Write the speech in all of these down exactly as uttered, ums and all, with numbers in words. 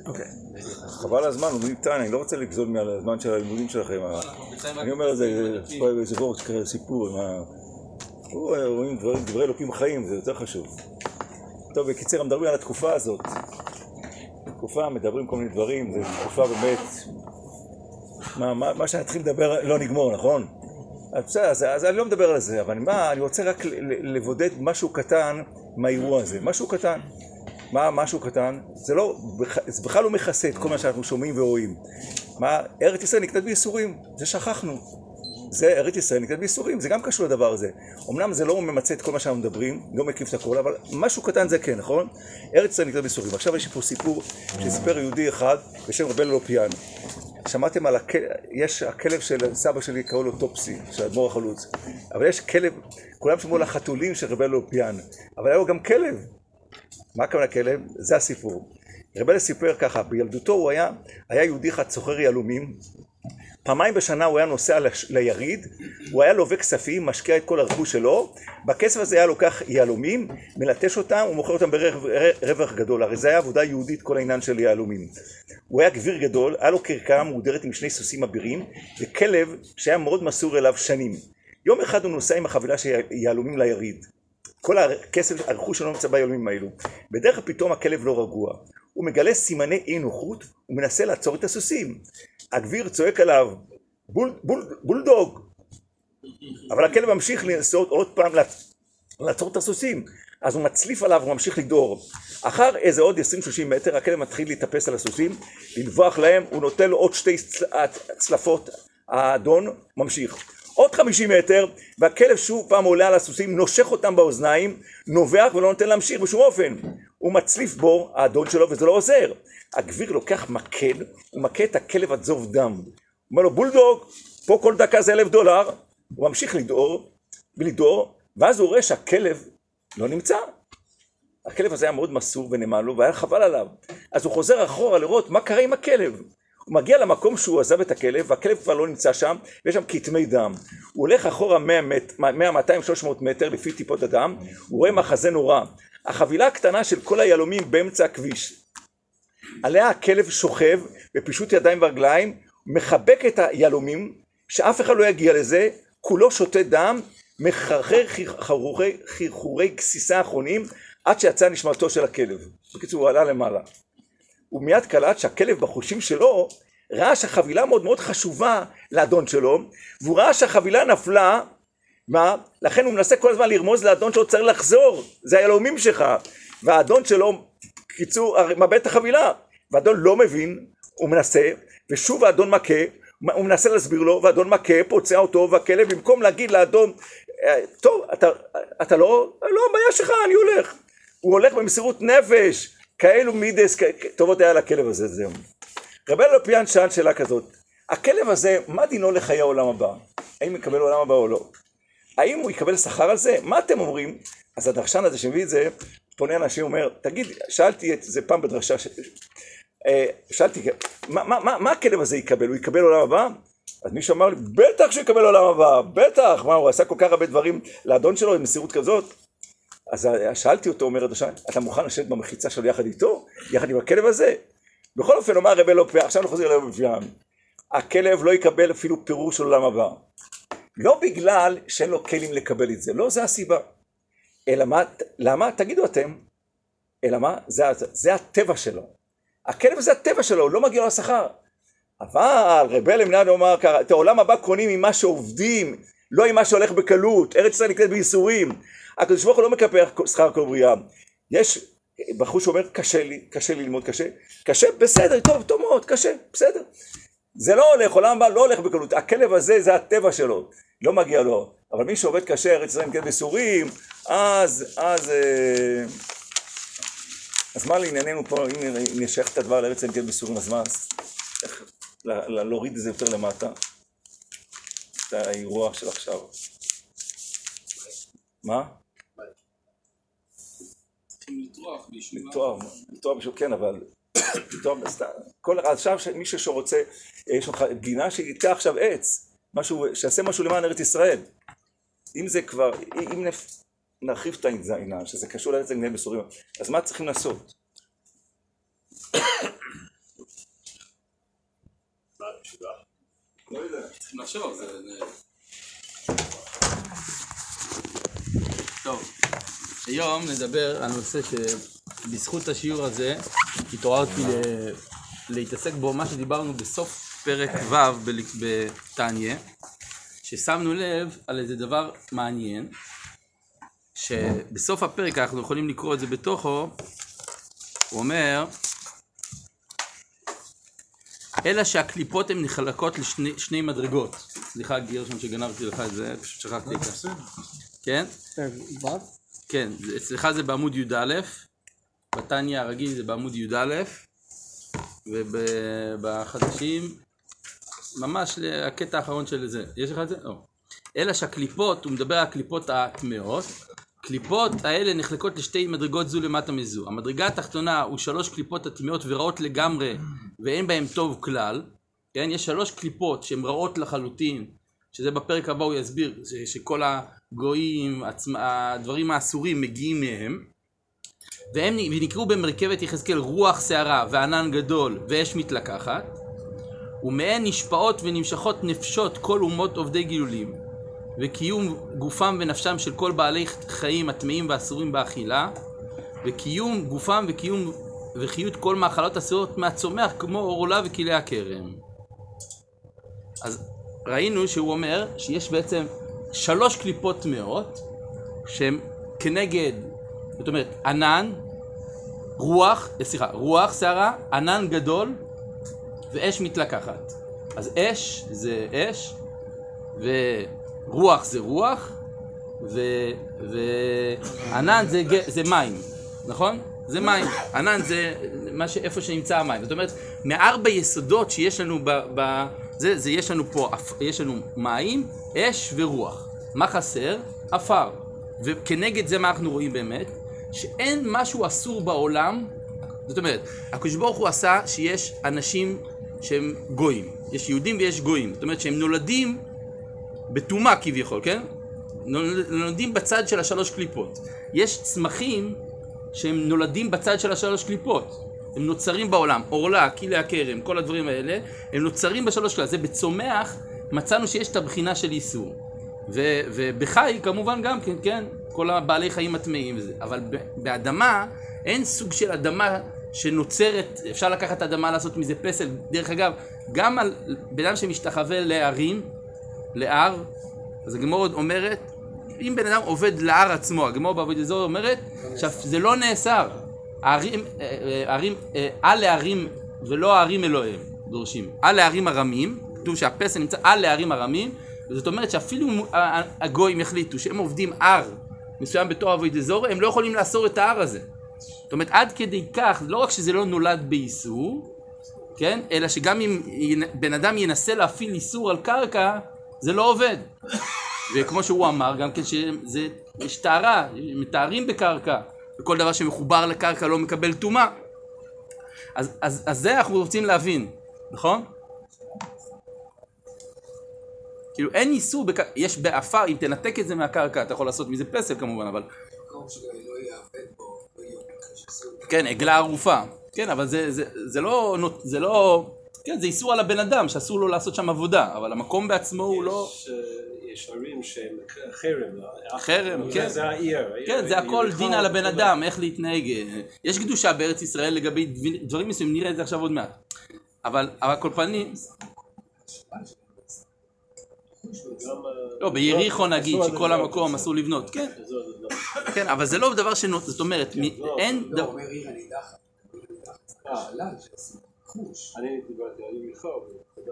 אוקיי. חבל הזמן, הוא איתן, אני לא רוצה לגזול מהזמן של הלימודים שלכם. אני אומר את זה, זה וורט כזה סיפור. רואים דברי אלוקים חיים, זה יותר חשוב. טוב, בקיצר, מדברים על התקופה הזאת. תקופה, מדברים כל מיני דברים, זו תקופה באמת... מה שאני אתחיל לדבר לא נגמור, נכון? אז אני לא מדבר על זה, אבל מה, אני רוצה רק לבודד משהו קטן מהאירוע הזה. משהו קטן. מה משהו קטן? זה לא, זה בכלל לא מכסה את כל מה שאנחנו שומעים ורואים. מה, ארץ ישראל נקנית בייסורים, זה שכחנו. זה ארץ ישראל נקנית בייסורים, זה גם קשור לדבר הזה. אמנם זה לא ממצא את כל מה שאנחנו מדברים, לא מקיף את הכל, אבל משהו קטן זה כן, נכון? ארץ ישראל נקנית בייסורים. עכשיו יש פה סיפור שסיפר יהודי אחד בשם רבי אלופיאן. שמעתם על הכלב, יש הכלב של סבא שלי, קראו לו טופסי, של אדמו"ר החלוץ. אבל יש כלב, כולם שמעו לחתולים של רבי אלופיאן, אבל היה לו גם כלב. מה קרה לכלב? זה הסיפור. רבי סיפר ככה, בילדותו הוא היה, היה יהודי אחד סוחר יהלומים, פעמיים בשנה הוא היה נוסע ליריד, הוא היה לווה כספים, משקיע את כל הרכוש שלו, בכסף הזה היה לוקח יהלומים, מלטש אותם ומוכר אותם ברווח גדול, הרי זה היה עבודה יהודית כל העניין של יהלומים. הוא היה גביר גדול, היה לו קרקע מודרת עם שני סוסים אבירים, וכלב שהיה מאוד מסור אליו שנים. יום אחד הוא נוסע עם החבילה של יהלומים ליריד. כל הכסף, הרכוש שלו נמצא ביהלומים האלו. בדרך פתאום הכלב לא רגוע. הוא מגלה סימני אי נוחות, הוא מנסה לעצור את הסוסים. הגביר צועק עליו, בול, בול, בולדוג. אבל הכלב ממשיך לנסות עוד פעם לעצור את הסוסים. אז הוא מצליף עליו, הוא ממשיך לדור. אחר איזה עוד עשרים שלושים מטר, הכלב מתחיל להתאפס על הסוסים, לנבוח להם, הוא נותן לו עוד שתי צלפות, האדון ממשיך. עוד חמישים מטר, והכלב שוב פעם עולה על הסוסים, נושך אותם באוזניים, נובח ולא נותן להמשיך בשום אופן. הוא מצליף בו, האדון שלו, וזה לא עוזר. הגביר לוקח מקל, הוא מכה את הכלב עד זוב דם. הוא אומר לו, בולדוג, פה כל דקה זה אלף דולר. הוא ממשיך לדור, ולדור, ואז הוא רואה שהכלב לא נמצא. הכלב הזה היה מאוד מסור ונאמן לו, והיה חבל עליו. אז הוא חוזר אחורה לראות מה קרה עם הכלב. הוא מגיע למקום שהוא עזב את הכלב, והכלב כבר לא נמצא שם, ויש שם כתמי דם. הוא הולך אחורה מאה, מאתיים, שלוש מאות מטר לפי טיפות הדם, הוא רואה מחזה נורא. החבילה הקטנה של כל היהלומים באמצע הכביש. עליה הכלב שוכב בפישוט ידיים ורגליים, מחבק את היהלומים, שאף אחד לא יגיע לזה, כולו שותה דם, מחרחר חרחורי גסיסה האחרונים, עד שיצא נשמתו של הכלב. בקיצור, הוא עלה למעלה. הוא מיד קלט שהכלב בחושים שלו ראה שהחבילה מאוד מאוד חשובה לאדון שלו, והוא ראה שהחבילה נפלה, מה? לכן הוא מנסה כל הזמן לרמוז לאדון שלו, צריך לחזור, זה היהלומים שלך, והאדון שלו, קיצור, מאבד את החבילה, והאדון לא מבין, הוא מנסה, ושוב האדון מכה, הוא מנסה להסביר לו, והאדון מכה, פוצע אותו, והכלב במקום להגיד לאדון, טוב, אתה, אתה לא, לא, הבעיה שלך, אני הולך. הוא הולך במסירות נפש, כאלו מידס, טובות היה לכלב הזה, זהו. רבי אלופיאן שאל שאלה כזאת, הכלב הזה, מה דינו לחיי העולם הבא? האם יקבל עולם הבא או לא? האם הוא יקבל שכר על זה? מה אתם אומרים? אז הדרשן הזה שמביא את זה, פונה אנשים אומר, תגיד, שאלתי את זה פעם בדרשה, שאלתי, מה, מה, מה, מה הכלב הזה יקבל? הוא יקבל עולם הבא? אז מישהו אמר לי, בטח שהוא יקבל עולם הבא, בטח, מה, הוא עשה כל כך הרבה דברים לאדון שלו עם מסירות כזאת? אז שאלתי אותו, אומר הדרשן, אתה מוכן לשבת במחיצה שלו יחד איתו? יחד עם הכלב הזה? בכל אופן, אומר רבי אלופיאן, עכשיו אנחנו חוזרים לרבי אלופיאן, הכלב לא יקבל אפילו פירוש של עולם הבא. לא בגלל שאין לו כלים לקבל את זה, לא זה הסיבה. אלא מה, למה? תגידו אתם. אלא מה? זה, זה הטבע שלו. הכלב זה הטבע שלו, הוא לא מגיע לו השכר. אבל רבי אלופיאן אומר, את העולם הבא קונים עם מה שעובדים, לא עם מה שהולך בקלות, ארץ ישראל נקראת בייסורים. הקדוש ברוך הוא לא מקפח שכר כל בריאה. יש בחור שאומר, קשה לי, קשה לי ללמוד, קשה. קשה, בסדר, טוב, טוב מאוד, קשה, בסדר. זה לא הולך, עולם הבא לא הולך בקלות. הכלב הזה זה הטבע שלו, לא מגיע לו. אבל מי שעובד קשה, ארץ ישראל נקראת בייסורים, אז, אז, אז מה לענייננו פה, אם נשייך את הדבר לארץ ישראל נקראת בייסורים, אז מה, איך להוריד את זה יותר למטה? את האירוע של עכשיו. מה? לטרוח בישוע. לטרוח, לטרוח בישוע, כן, אבל כל עכשיו מישהו שרוצה, יש לך גינה שיתקע עכשיו עץ, שיעשה משהו למען ארץ ישראל. אם זה כבר, אם נרחיב את העניין, שזה קשור לארץ ישראל בייסורים, אז מה צריכים לעשות? לא יודע. צריכים לחשוב, זה... טוב, היום נדבר על נושא שבזכות השיעור הזה התעוררתי ל... להתעסק בו, מה שדיברנו בסוף פרק ו' בתניא, ששמנו לב על איזה דבר מעניין, שבסוף הפרק אנחנו יכולים לקרוא את זה בתוכו, הוא אומר, אלא שהקליפות הן נחלקות לשני מדרגות. סליחה גרשון שגנבתי לך את זה, פשוט שכחתי את זה. כן? כן, סליחה זה בעמוד י"א, בתניא הרגיל זה בעמוד י"א, ובחדשים ממש הקטע האחרון של זה. יש לך את זה? לא. אלא שהקליפות, הוא מדבר על הקליפות הטמאות, קליפות האלה נחלקות לשתי מדרגות זו למטה מזו. המדרגה התחתונה הוא שלוש קליפות הטמאות ורעות לגמרי ואין בהן טוב כלל. כן? יש שלוש קליפות שהן רעות לחלוטין, שזה בפרק הבא הוא יסביר שכל הגויים, הדברים האסורים מגיעים מהם. והם נקראו במרכבת יחזקאל רוח שערה וענן גדול ואש מתלקחת. ומהן נשפעות ונמשכות נפשות כל אומות עובדי גילולים. וקיום גופם ונפשם של כל בעלי חיים הטמאים והאסורים באכילה, וקיום גופם וקיום וחיות כל מאכלות אסורות מהצומח כמו עורלה וכלי הכרם. אז ראינו שהוא אומר שיש בעצם שלוש קליפות טמאות שהן כנגד, זאת אומרת ענן, רוח, סליחה, רוח שערה, ענן גדול ואש מתלקחת. אז אש זה אש ו רוח זה רוח, ו... וענן זה, זה מים, נכון? זה מים. ענן זה מה ש... איפה שנמצא המים. זאת אומרת, מארבע יסודות שיש לנו ב... ב... זה, זה יש לנו פה, יש לנו מים, אש ורוח. מה חסר? אפר. וכנגד זה מה אנחנו רואים באמת? שאין משהו אסור בעולם. זאת אומרת, הקדוש ברוך הוא עשה שיש אנשים שהם גויים. יש יהודים ויש גויים. זאת אומרת שהם נולדים בטומאה כביכול, כן? נולדים בצד של השלוש קליפות. יש צמחים שהם נולדים בצד של השלוש קליפות. הם נוצרים בעולם, עורלה, כלי הכרם, כל הדברים האלה, הם נוצרים בשלוש קליפות. זה בצומח מצאנו שיש את הבחינה של איסור. ו- ובחי כמובן גם כן, כן? כל הבעלי חיים הטמאים וזה. אבל באדמה אין סוג של אדמה שנוצרת, אפשר לקחת אדמה לעשות מזה פסל. דרך אגב, גם על בן אדם שמשתחווה להרים, להר, אז הגמרא אומרת, אם בן אדם עובד להר עצמו, הגמרא בעבודה זו אומרת, שזה לא נאסר. הערים, הערים, על להרים ולא הערים אלוהים, דורשים. על להרים הרמים, כתוב שהפסל נמצא על להרים הרמים, וזאת אומרת שאפילו הגויים החליטו שהם עובדים הר מסוים בתור עבודה זו, הם לא יכולים לאסור את ההר הזה. זאת אומרת, עד כדי כך, לא רק שזה לא נולד באיסור, כן? אלא שגם אם בן אדם ינסה להפעיל איסור על קרקע, זה לא עובד. וכמו שהוא אמר, גם כן שזה, יש טהרה, מתארים בקרקע, וכל דבר שמחובר לקרקע לא מקבל טומאה. אז, אז, אז זה אנחנו רוצים להבין, נכון? כאילו אין איסור, בק... יש באפר, אם תנתק את זה מהקרקע, אתה יכול לעשות מזה פסל כמובן, אבל... מקום שלא יעבד בו, לא יום, כן, עגלה ערופה. כן, אבל זה, זה, זה לא, זה לא... כן, זה איסור על הבן אדם, שאסור לו לעשות שם עבודה, אבל המקום בעצמו הוא לא... יש ערים שהם חרם. חרם, כן. זה העיר. כן, זה הכל דין על הבן אדם, איך להתנהג. יש קדושה בארץ ישראל לגבי דברים מסוימים, נראה את זה עכשיו עוד מעט. אבל, אבל כל פנים... לא, ביריחו נגיד שכל המקום אסור לבנות, כן. כן, אבל זה לא דבר שנות, זאת אומרת, אין... לא, אומר עיר הנידחת. השאלה שעושים חוש. אני דיברתי על מיכו.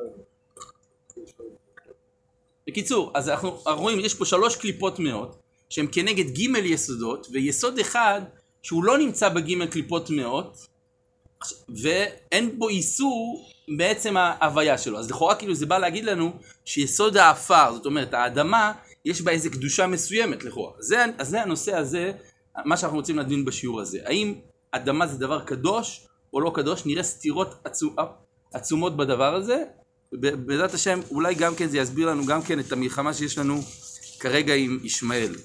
בקיצור, אז אנחנו רואים, יש פה שלוש קליפות טמאות, שהן כנגד ג' יסודות, ויסוד אחד שהוא לא נמצא בג' קליפות טמאות, ואין בו איסור בעצם ההוויה שלו. אז לכאורה כאילו זה בא להגיד לנו שיסוד האפר, זאת אומרת האדמה, יש בה איזו קדושה מסוימת לכאורה. זה, אז זה הנושא הזה, מה שאנחנו רוצים לדון בשיעור הזה. האם אדמה זה דבר קדוש או לא קדוש? נראה סתירות עצומ, עצומות בדבר הזה. בעזרת השם אולי גם כן זה יסביר לנו גם כן את המלחמה שיש לנו כרגע עם ישמעאל.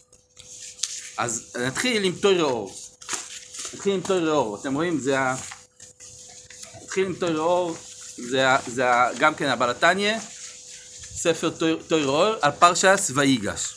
אז נתחיל עם תוירה אור. נתחיל עם תוירה אור. אתם רואים, זה ה... נתחיל עם תוירה אור, זה, זה גם כן הבעל התניא, ספר תורה על פרשת ויגש.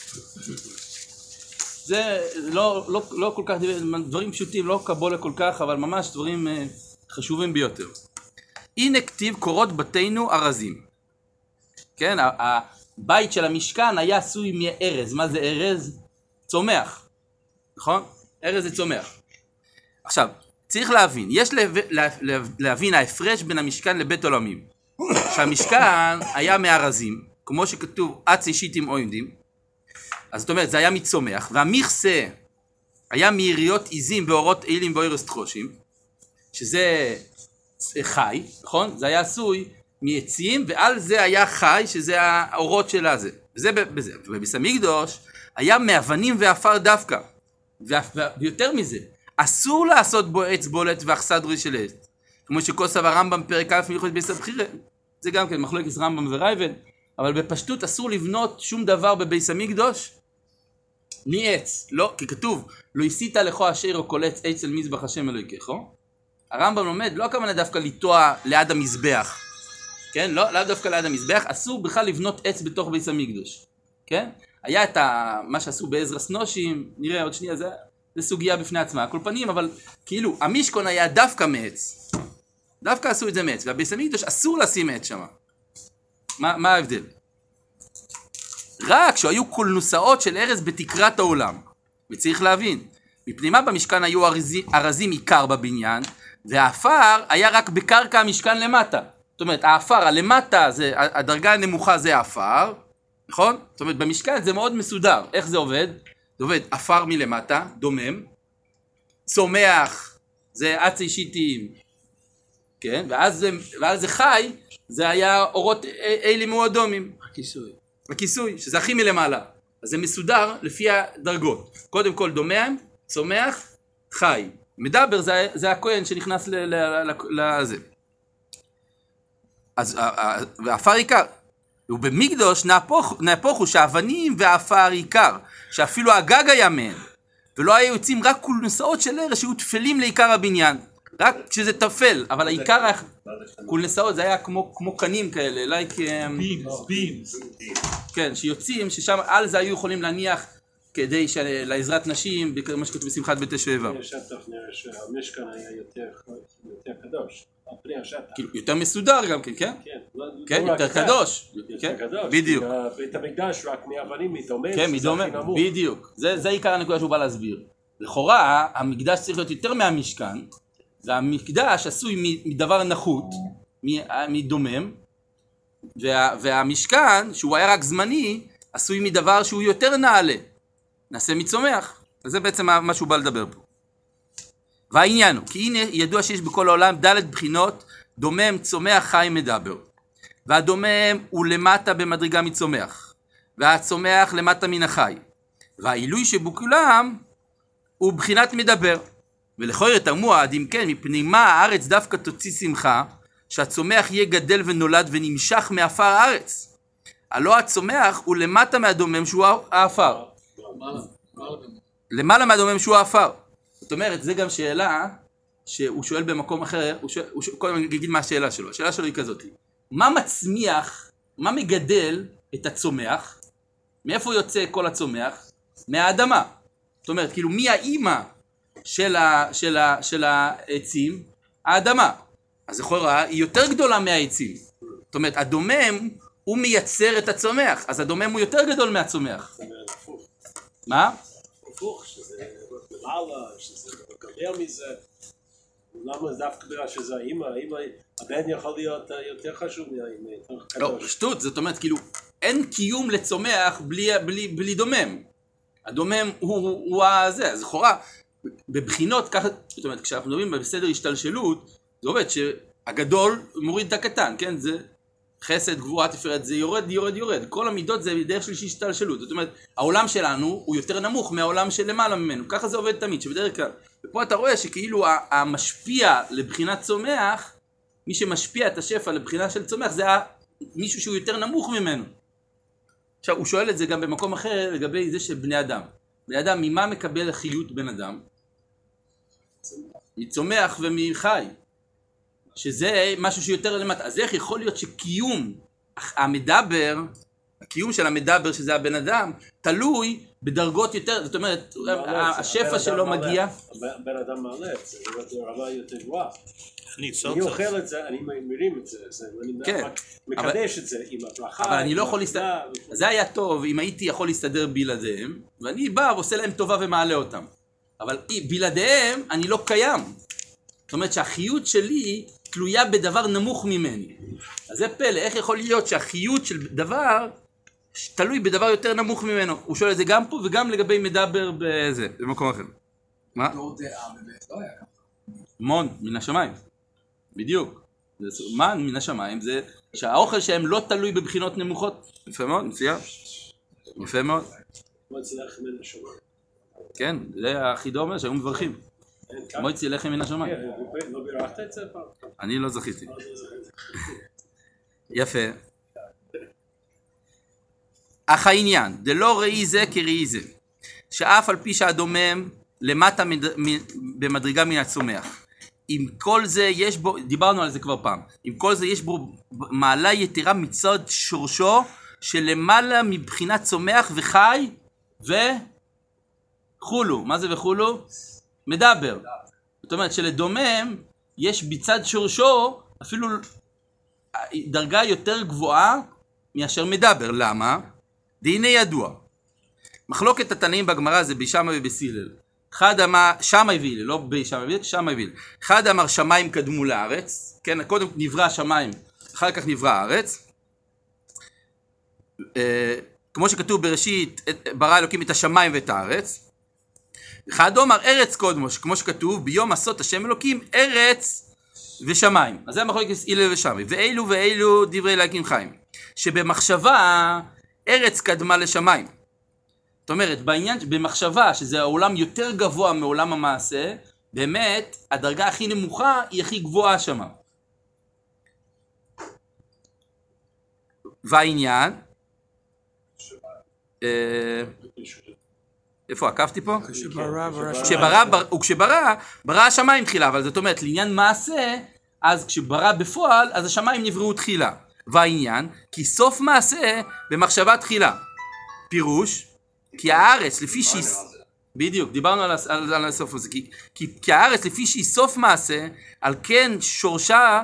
זה לא, לא, לא כל כך, דברים פשוטים, לא קבולה כל כך, אבל ממש דברים חשובים ביותר. הנה כתיב קורות בתינו ארזים. כן, הבית של המשכן היה עשוי מארז. מה זה ארז? צומח. נכון? ארז זה צומח. עכשיו, צריך להבין, יש להבין ההפרש בין המשכן לבית עולמים. שהמשכן היה מארזים, כמו שכתוב עצי שיטים אוינדים, אז זאת אומרת, זה היה מצומח, והמכסה היה מיריות עיזים באורות אילים ואוירס תחושים, שזה חי, נכון? זה היה עשוי מעצים, ועל זה היה חי, שזה האורות של הזה. וזה בזה. ובביס המקדוש היה מאבנים ואפר דווקא. ויותר מזה, אסור לעשות בו עץ בולט ואכסדרי של עץ. כמו שכוסף הרמב"ם פרק א' מלכות ביס הבחירה. זה גם כן מחלוקת רמב"ם ורייבן. אבל בפשטות אסור לבנות שום דבר בביס המקדוש מעץ. לא, כי כתוב, לא הסית לך אשר או כל עץ עץ אל מזבח השם אלוהיכך. הרמב"ם לומד, לא הכוונה דווקא לטוע ליד המזבח. כן? לא, לא דווקא ליד המזבח. אסור בכלל לבנות עץ בתוך ביס המקדוש. כן? היה את ה, מה שעשו בעזרא סנושים, נראה עוד שנייה, זה, זה סוגיה בפני עצמה, הכל פנים, אבל כאילו, המשכון היה דווקא מעץ. דווקא עשו את זה מעץ, והביס המקדוש אסור לשים עץ שם. מה, מה ההבדל? רק שהיו קולנוסאות של ארז בתקרת העולם. וצריך להבין, מפני מה במשכן היו ארזים, ארזים עיקר בבניין, והאפר היה רק בקרקע המשכן למטה. זאת אומרת, האפר הלמטה, זה, הדרגה הנמוכה זה האפר, נכון? זאת אומרת, במשכן זה מאוד מסודר. איך זה עובד? זה עובד אפר מלמטה, דומם, צומח, זה עצי שיטים, כן? ואז זה, ואז זה חי, זה היה אורות אילים ואדומים. הכיסוי. הכיסוי, שזה הכי מלמעלה. אז זה מסודר לפי הדרגות. קודם כל דומם, צומח, חי. מדבר זה, זה הכהן שנכנס ל, ל, ל, לזה. אז האפר עיקר. ובמקדוש נהפוך, נהפוך הוא שהאבנים והאפר עיקר, שאפילו הגג היה מהם, ולא היו יוצאים רק קולנסאות של ארז שהיו תפלים לעיקר הבניין. רק כשזה תפל, אבל העיקר קולנסאות זה היה כמו, כמו קנים כאלה, לייק... בימס, בימס. כן, שיוצאים, ששם על זה היו יכולים להניח כדי לעזרת נשים, מה שכתוב בשמחת בית השואבה. השטח נראה שהמשכן היה יותר קדוש. כאילו, יותר מסודר גם כן, כן? כן, יותר קדוש. יותר קדוש. בדיוק. בית המקדש רק מאבנים מדומם. כן, מדומם, בדיוק. זה עיקר הנקודה שהוא בא להסביר. לכאורה, המקדש צריך להיות יותר מהמשכן, והמקדש עשוי מדבר נחות, מדומם, והמשכן, שהוא היה רק זמני, עשוי מדבר שהוא יותר נעלה. נעשה מצומח. וזה בעצם מה שהוא בא לדבר פה. והעניין הוא, כי הנה ידוע שיש בכל העולם דלת בחינות, דומם, צומח, חי, מדבר. והדומם הוא למטה במדרגה מצומח, והצומח למטה מן החי. והעילוי שבכולם הוא בחינת מדבר. ולכאורה תמוה, עד אם כן, מפני מה הארץ דווקא תוציא שמחה, שהצומח יהיה גדל ונולד ונמשך מאפר הארץ. הלא הצומח הוא למטה מהדומם שהוא האפר. למעלה מהדומם שהוא האפר. זאת אומרת, זה גם שאלה שהוא שואל במקום אחר, הוא שואל, הוא שואל, קודם אני אגיד מה השאלה שלו. השאלה שלו היא כזאת, מה מצמיח, מה מגדל את הצומח? מאיפה יוצא כל הצומח? מהאדמה. זאת אומרת, כאילו מי האימא של, ה, של, ה, של העצים? האדמה. אז לכאורה היא יותר גדולה מהעצים. זאת אומרת, הדומם הוא מייצר את הצומח, אז הדומם הוא יותר גדול מהצומח. מה? הפוך, שזה למעלה, שזה גדול מזה. למה דווקא בגלל שזה האמא? האמא, הבן יכול להיות יותר חשוב מהאמא, יותר קדוש. לא, פשטות, זאת אומרת, כאילו, אין קיום לצומח בלי, בלי, בלי דומם. הדומם הוא, הוא, הוא הזה, אז לכאורה, בבחינות ככה, זאת אומרת, כשאנחנו מדברים בסדר השתלשלות, זה עובד שהגדול מוריד את הקטן, כן? זה חסד, גבורה, תפארת, זה יורד, יורד, יורד. כל המידות זה דרך שלישי השתלשלות. זאת אומרת, העולם שלנו הוא יותר נמוך מהעולם של למעלה ממנו. ככה זה עובד תמיד, שבדרך כלל. ופה אתה רואה שכאילו המשפיע לבחינת צומח, מי שמשפיע את השפע לבחינה של צומח, זה מישהו שהוא יותר נמוך ממנו. עכשיו, הוא שואל את זה גם במקום אחר לגבי זה של בני אדם. בני אדם, ממה מקבל חיות בן אדם? מצומח ומחי. שזה משהו שיותר למטה. אז איך יכול להיות שקיום המדבר, הקיום של המדבר שזה הבן אדם, תלוי בדרגות יותר, זאת אומרת, השפע שלו מגיע. הבן אדם מעלה את זה, זה רמה יותר גבוהה. אני אוכל את זה, אני מרים את זה, אני מקדש את זה עם הברכה. אבל אני לא יכול להסתדר, זה היה טוב אם הייתי יכול להסתדר בלעדיהם, ואני בא ועושה להם טובה ומעלה אותם. אבל בלעדיהם אני לא קיים. זאת אומרת שהחיות שלי תלויה בדבר נמוך ממני. אז זה פלא, איך יכול להיות שהחיות של דבר תלוי בדבר יותר נמוך ממנו? הוא שואל את זה גם פה וגם לגבי מדבר בזה, במקום אחר. מה? דור דעה באמת, לא היה ככה. מון, מן השמיים. בדיוק. מן מן השמיים זה שהאוכל שהם לא תלוי בבחינות נמוכות. יפה מאוד, מצוין. יפה מאוד. מועצי לחם מן השמיים. כן, זה החידו אומר שהיו מברכים. מועצי לחם מן השמיים. לא בירכת את זה פעם? אני לא זכיתי. יפה. אך העניין, דלא ראי זה כראי זה, שאף על פי שהדומם למטה במדרגה מן הצומח. עם כל זה יש בו, דיברנו על זה כבר פעם, עם כל זה יש בו מעלה יתרה מצד שורשו שלמעלה מבחינת צומח וחי וחולו. מה זה וחולו? מדבר. זאת אומרת שלדומם יש בצד שורשו אפילו דרגה יותר גבוהה מאשר מדבר. למה? דהנה ידוע. מחלוקת התנאים בגמרא זה בישמעאי ובסילל. אחד אמר, שמאי והילל, לא בישמעאי, שמאי והילל. אחד אמר שמיים קדמו לארץ, כן, קודם נברא השמיים, אחר כך נברא הארץ. אה, כמו שכתוב בראשית, ברא אלוקים את השמיים ואת הארץ. אחד אמר ארץ קודמו, כמו שכתוב, ביום עשות השם אלוקים, ארץ ושמיים. אז זה המחלוקת הלל ושמאי. ואילו ואילו דברי אלוקים חיים. שבמחשבה, ארץ קדמה לשמיים. זאת אומרת, בעניין, במחשבה, שזה העולם יותר גבוה מעולם המעשה, באמת, הדרגה הכי נמוכה היא הכי גבוהה שמה. והעניין, איפה, עקבתי פה? כשברא, וכשברא, ברא השמיים תחילה, אבל זאת אומרת, לעניין מעשה, אז כשברא בפועל, אז השמיים נבראו תחילה. והעניין, כי סוף מעשה במחשבה תחילה. פירוש, כי הארץ לפי שהיא... בדיוק, דיברנו על, על, על הסוף הזה. כי, כי, כי הארץ לפי שהיא סוף מעשה, על כן שורשה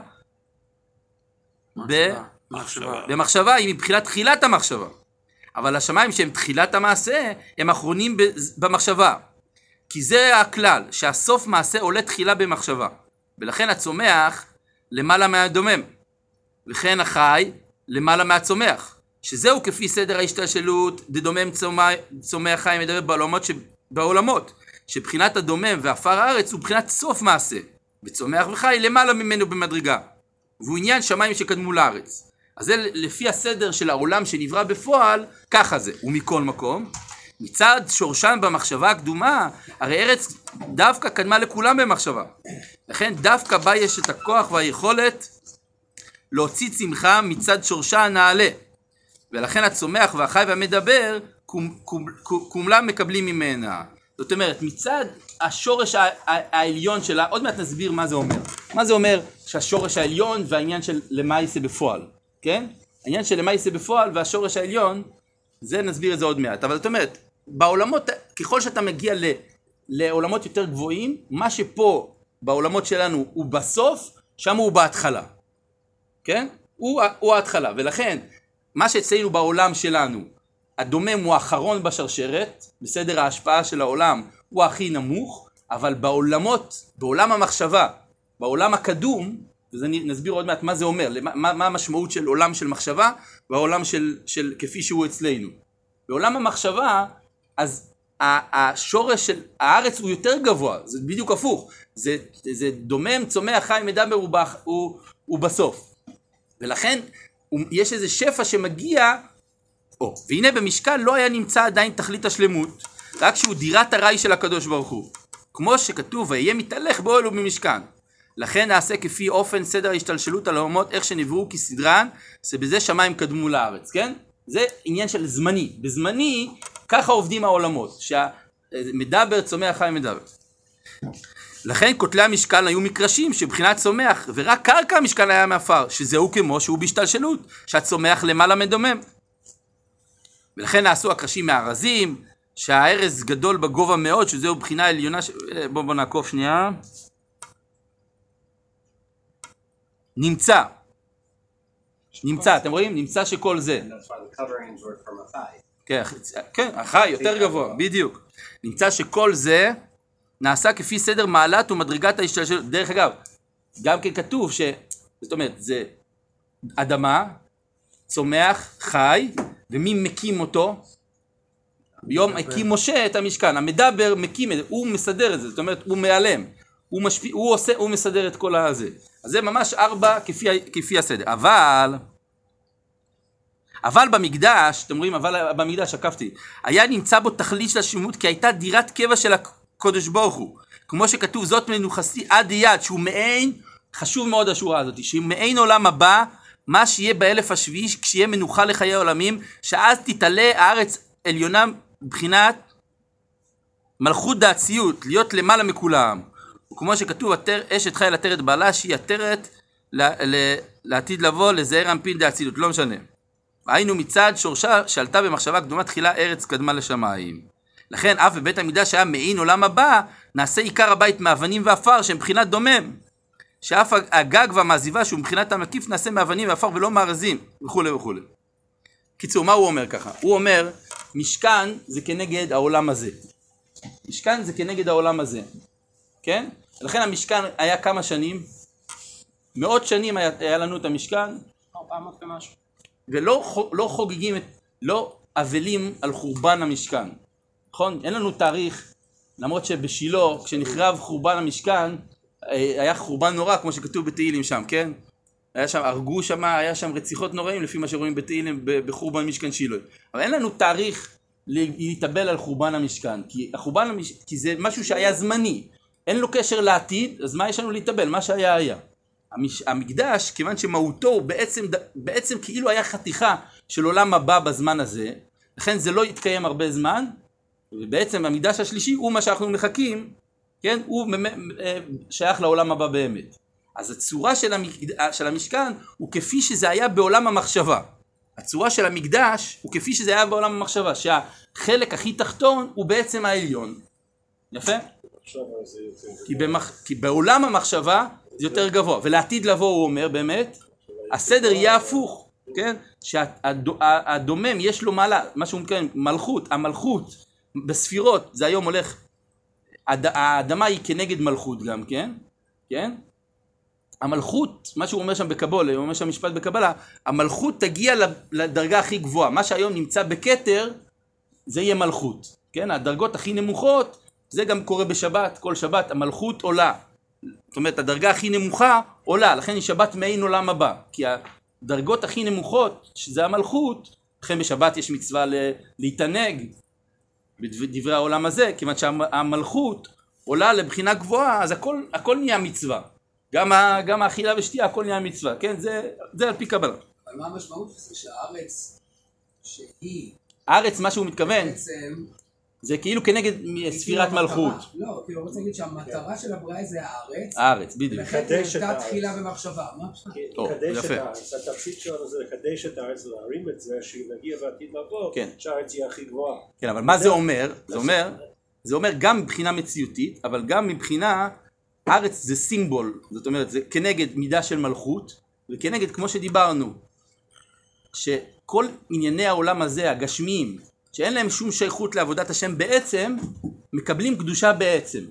ב... מחשבה. במחשבה, היא מבחינת תחילת המחשבה. אבל השמיים שהם תחילת המעשה, הם אחרונים במחשבה. כי זה הכלל, שהסוף מעשה עולה תחילה במחשבה. ולכן הצומח למעלה מהדומם. וכן החי למעלה מהצומח. שזהו כפי סדר ההשתלשלות, דדומם צומח חי מדבר בעולמות, ש... בעולמות. שבחינת הדומם ואפר הארץ הוא בחינת סוף מעשה. וצומח וחי למעלה ממנו במדרגה. והוא עניין שמיים שקדמו לארץ. אז זה לפי הסדר של העולם שנברא בפועל, ככה זה. ומכל מקום, מצד שורשן במחשבה הקדומה, הרי ארץ דווקא קדמה לכולם במחשבה. לכן דווקא בה יש את הכוח והיכולת להוציא צמחה מצד שורשה הנעלה. ולכן הצומח והחי והמדבר, כולם מקבלים ממנה. זאת אומרת, מצד השורש העליון שלה, עוד מעט נסביר מה זה אומר. מה זה אומר שהשורש העליון והעניין של למה ייעשה בפועל. כן? העניין של למה ייעשה בפועל והשורש העליון, זה נסביר את זה עוד מעט. אבל זאת אומרת, בעולמות, ככל שאתה מגיע ל, לעולמות יותר גבוהים, מה שפה בעולמות שלנו הוא בסוף, שם הוא בהתחלה. כן? הוא, הוא ההתחלה. ולכן, מה שאצלנו בעולם שלנו, הדומם הוא האחרון בשרשרת, בסדר ההשפעה של העולם הוא הכי נמוך, אבל בעולמות, בעולם המחשבה, בעולם הקדום, וזה נסביר עוד מעט מה זה אומר, מה, מה המשמעות של עולם של מחשבה, והעולם של, של כפי שהוא אצלנו. בעולם המחשבה, אז השורש של הארץ הוא יותר גבוה, זה בדיוק הפוך, זה, זה דומם, צומח, חי, מדבר, הוא, הוא, הוא בסוף. ולכן, יש איזה שפע שמגיע, או, והנה במשכן לא היה נמצא עדיין תכלית השלמות, רק שהוא דירת הרי של הקדוש ברוך הוא. כמו שכתוב, ויהיה מתהלך באוהל ובמשכן. לכן נעשה כפי אופן סדר ההשתלשלות על האומות, איך שנבראו כסדרן, שבזה שמיים קדמו לארץ, כן? זה עניין של זמני. בזמני, ככה עובדים העולמות, שהמדבר צומח חי מדבר. לכן כותלי המשכן היו מקרשים שבחינת צומח, ורק קרקע המשכן היה מעפר, שזהו כמו שהוא בהשתלשלות, שהצומח למעלה מדומם. ולכן נעשו הקרשים מהארזים, שהארז גדול בגובה מאוד, שזהו בחינה עליונה, ש... בואו בוא נעקוף שנייה. נמצא. נמצא, אתם רואים? נמצא שכל זה. כן, כן, החי יותר גבוה, בדיוק. נמצא שכל זה נעשה כפי סדר מעלת ומדרגת ההשתלשלות. דרך אגב, גם כן כתוב ש... זאת אומרת, זה אדמה, צומח, חי, ומי מקים אותו? ביום הקים משה את המשכן. המדבר מקים את זה, הוא מסדר את זה, זאת אומרת, הוא מעלם. הוא, משפיע, הוא, עושה, הוא מסדר את כל הזה. אז זה ממש ארבע כפי, כפי הסדר. אבל... אבל במקדש, אתם רואים, אבל במקדש, עקפתי, היה נמצא בו תכלית של השלמות, כי הייתה דירת קבע של הקודש ברוך הוא. כמו שכתוב, זאת מנוחסי עד יד, שהוא מעין, חשוב מאוד השורה הזאת, שהוא מעין עולם הבא, מה שיהיה באלף השביעי, כשיהיה מנוחה לחיי עולמים, שאז תתעלה הארץ עליונה מבחינת מלכות דעציות, להיות למעלה מכולם. וכמו שכתוב, אשת חיל עטרת בעלה, שהיא עטרת לעתיד לבוא לזעיר אנפין דעציות, לא משנה. היינו מצד שורשה שעלתה במחשבה קדומה תחילה ארץ קדמה לשמיים. לכן אף בבית המקדש היה מעין עולם הבא, נעשה עיקר הבית מאבנים ואפר שהם מבחינת דומם. שאף הגג והמעזיבה שהוא מבחינת המקיף נעשה מאבנים ואפר ולא מארזים וכו' וכו'. קיצור, מה הוא אומר ככה? הוא אומר, משכן זה כנגד העולם הזה. משכן זה כנגד העולם הזה. כן? לכן המשכן היה כמה שנים? מאות שנים היה, היה לנו את המשכן. ארבע מאות ומשהו. ולא לא חוגגים, לא אבלים על חורבן המשכן. נכון? אין לנו תאריך, למרות שבשילה, כשנחרב חורבן המשכן, היה חורבן נורא, כמו שכתוב בתהילים שם, כן? היה שם, הרגו שם, היה שם רציחות נוראים, לפי מה שרואים בתהילים, בחורבן משכן שילה. אבל אין לנו תאריך להתאבל על חורבן המשכן, כי החורבן המשכן, כי זה משהו שהיה זמני. אין לו קשר לעתיד, אז מה יש לנו להתאבל? מה שהיה היה. המקדש, כיוון שמהותו הוא בעצם, בעצם כאילו היה חתיכה של עולם הבא בזמן הזה, לכן זה לא יתקיים הרבה זמן, ובעצם המקדש השלישי הוא מה שאנחנו מחכים, כן? הוא שייך לעולם הבא באמת. אז הצורה של, המקד... של המשכן הוא כפי שזה היה בעולם המחשבה. הצורה של המקדש הוא כפי שזה היה בעולם המחשבה, שהחלק הכי תחתון הוא בעצם העליון. יפה? כי, במח... כי בעולם המחשבה זה יותר גבוה, ולעתיד לבוא הוא אומר באמת, הסדר יהיה הפוך, כן? שהדומם יש לו מעלה, מה שהוא מכן, מלכות, המלכות בספירות, זה היום הולך, האדמה היא כנגד מלכות גם, כן? כן? המלכות, מה שהוא אומר שם בקבולה, הוא אומר שם משפט בקבלה, המלכות תגיע לדרגה הכי גבוהה, מה שהיום נמצא בכתר, זה יהיה מלכות, כן? הדרגות הכי נמוכות, זה גם קורה בשבת, כל שבת המלכות עולה, זאת אומרת הדרגה הכי נמוכה עולה, לכן היא שבת מעין עולם הבא, כי הדרגות הכי נמוכות, שזה המלכות, לכן בשבת יש מצווה להתענג, בדברי העולם הזה, כיוון שהמלכות עולה לבחינה גבוהה, אז הכל, הכל נהיה מצווה. גם, ה, גם האכילה ושתייה, הכל נהיה מצווה. כן, זה, זה על פי קבלה. אבל מה המשמעות? זה שהארץ, שהיא... הארץ, מה שהוא מתכוון, בעצם... זה כאילו כנגד ספירת מלכות. לא, כאילו, רוצה להגיד שהמטרה של הבריאה זה הארץ. הארץ, בדיוק. ולכן נהייתה תחילה במחשבה. מה פשוט? לקדש את הארץ. התפקיד שלנו זה לקדש את הארץ ולהרים את זה, שנגיע בעתיד לבוא, שהארץ תהיה הכי גבוהה. כן, אבל מה זה אומר? זה אומר, זה אומר גם מבחינה מציאותית, אבל גם מבחינה, הארץ זה סימבול, זאת אומרת, זה כנגד מידה של מלכות, וכנגד, כמו שדיברנו, שכל ענייני העולם הזה, הגשמיים, שאין להם שום שייכות לעבודת השם, בעצם מקבלים קדושה בעצם.